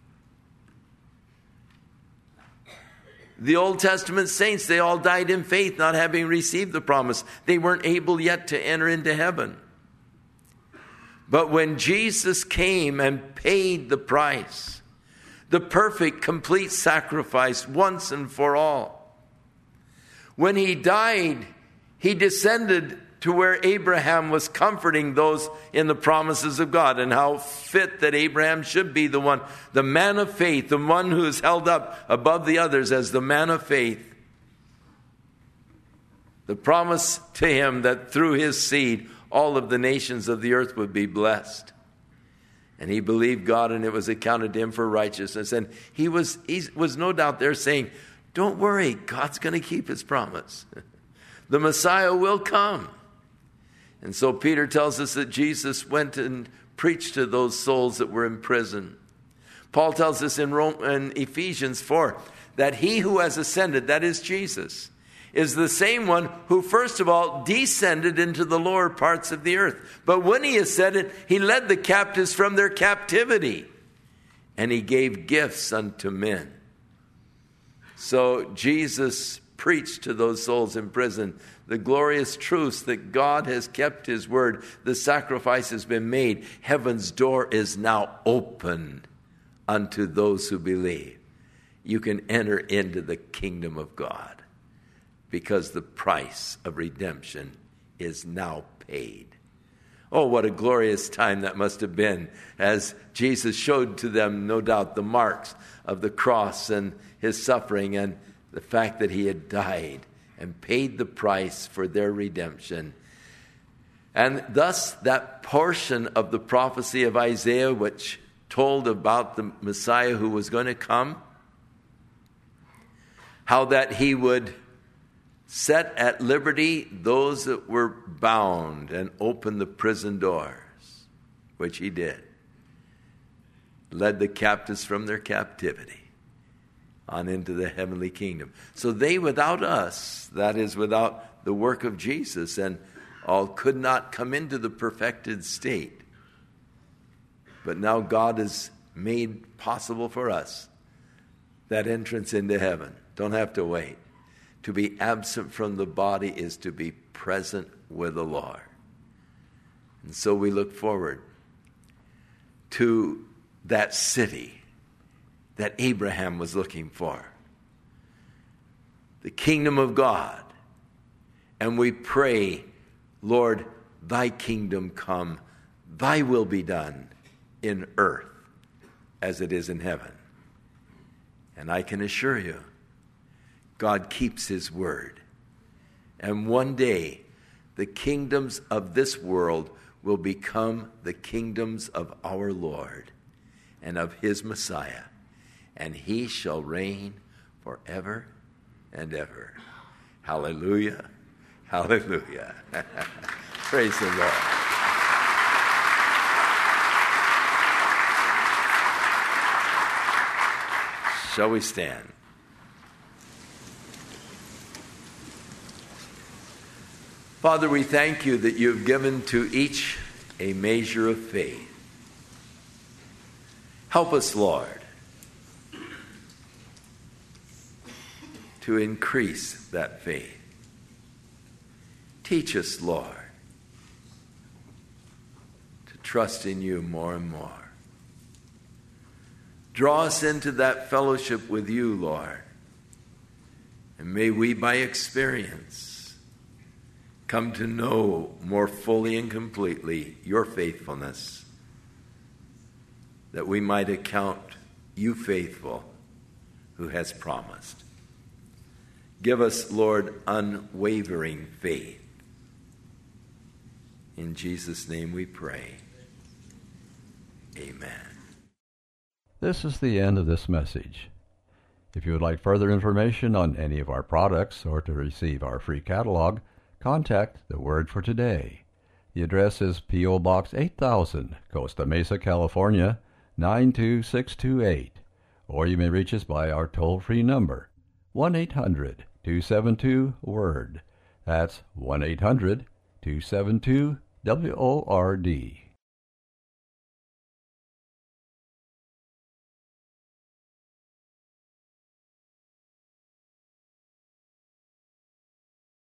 The Old Testament saints, they all died in faith, not having received the promise. They weren't able yet to enter into heaven. But when Jesus came and paid the price, the perfect, complete sacrifice once and for all, when he died, he descended to where Abraham was comforting those in the promises of God, and how fit that Abraham should be the one, the man of faith, the one who is held up above the others as the man of faith. The promise to him that through his seed, all of the nations of the earth would be blessed. And he believed God, and it was accounted to him for righteousness. And he was, he was no doubt there saying, don't worry, God's going to keep his promise. The Messiah will come. And so Peter tells us that Jesus went and preached to those souls that were in prison. Paul tells us in, Rome, in Ephesians four that he who has ascended, that is Jesus, is the same one who first of all descended into the lower parts of the earth. But when he ascended, he led the captives from their captivity, and he gave gifts unto men. So Jesus preached to those souls in prison the glorious truths that God has kept his word. The sacrifice has been made. Heaven's door is now open unto those who believe. You can enter into the kingdom of God because the price of redemption is now paid. Oh, what a glorious time that must have been as Jesus showed to them, no doubt, the marks of the cross and his suffering and the fact that he had died and paid the price for their redemption. And thus that portion of the prophecy of Isaiah which told about the Messiah who was going to come, how that he would set at liberty those that were bound and open the prison doors, which he did. Led the captives from their captivity on into the heavenly kingdom. So they without us, that is without the work of Jesus and all, could not come into the perfected state. But now God has made possible for us that entrance into heaven. Don't have to wait. To be absent from the body is to be present with the Lord. And so we look forward to that city that Abraham was looking for, the kingdom of God. And we pray, Lord, thy kingdom come, thy will be done in earth as it is in heaven. And I can assure you, God keeps his word. And one day, the kingdoms of this world will become the kingdoms of our Lord and of his Messiah. And he shall reign forever and ever. Hallelujah. Hallelujah. Praise the Lord. Shall we stand? Father, we thank you that you have given to each a measure of faith. Help us, Lord, to increase that faith. Teach us, Lord, to trust in you more and more. Draw us into that fellowship with you, Lord. And may we, by experience, come to know more fully and completely your faithfulness, that we might account you faithful who has promised. Give us, Lord, unwavering faith. In Jesus' name we pray. Amen. This is the end of this message. If you would like further information on any of our products or to receive our free catalog, contact The Word for Today. The address is P O. Box eight thousand, Costa Mesa, California, nine two six two eight. Or you may reach us by our toll-free number, one eight hundred two seven two WORD. That's one eight hundred two seven two W O R D.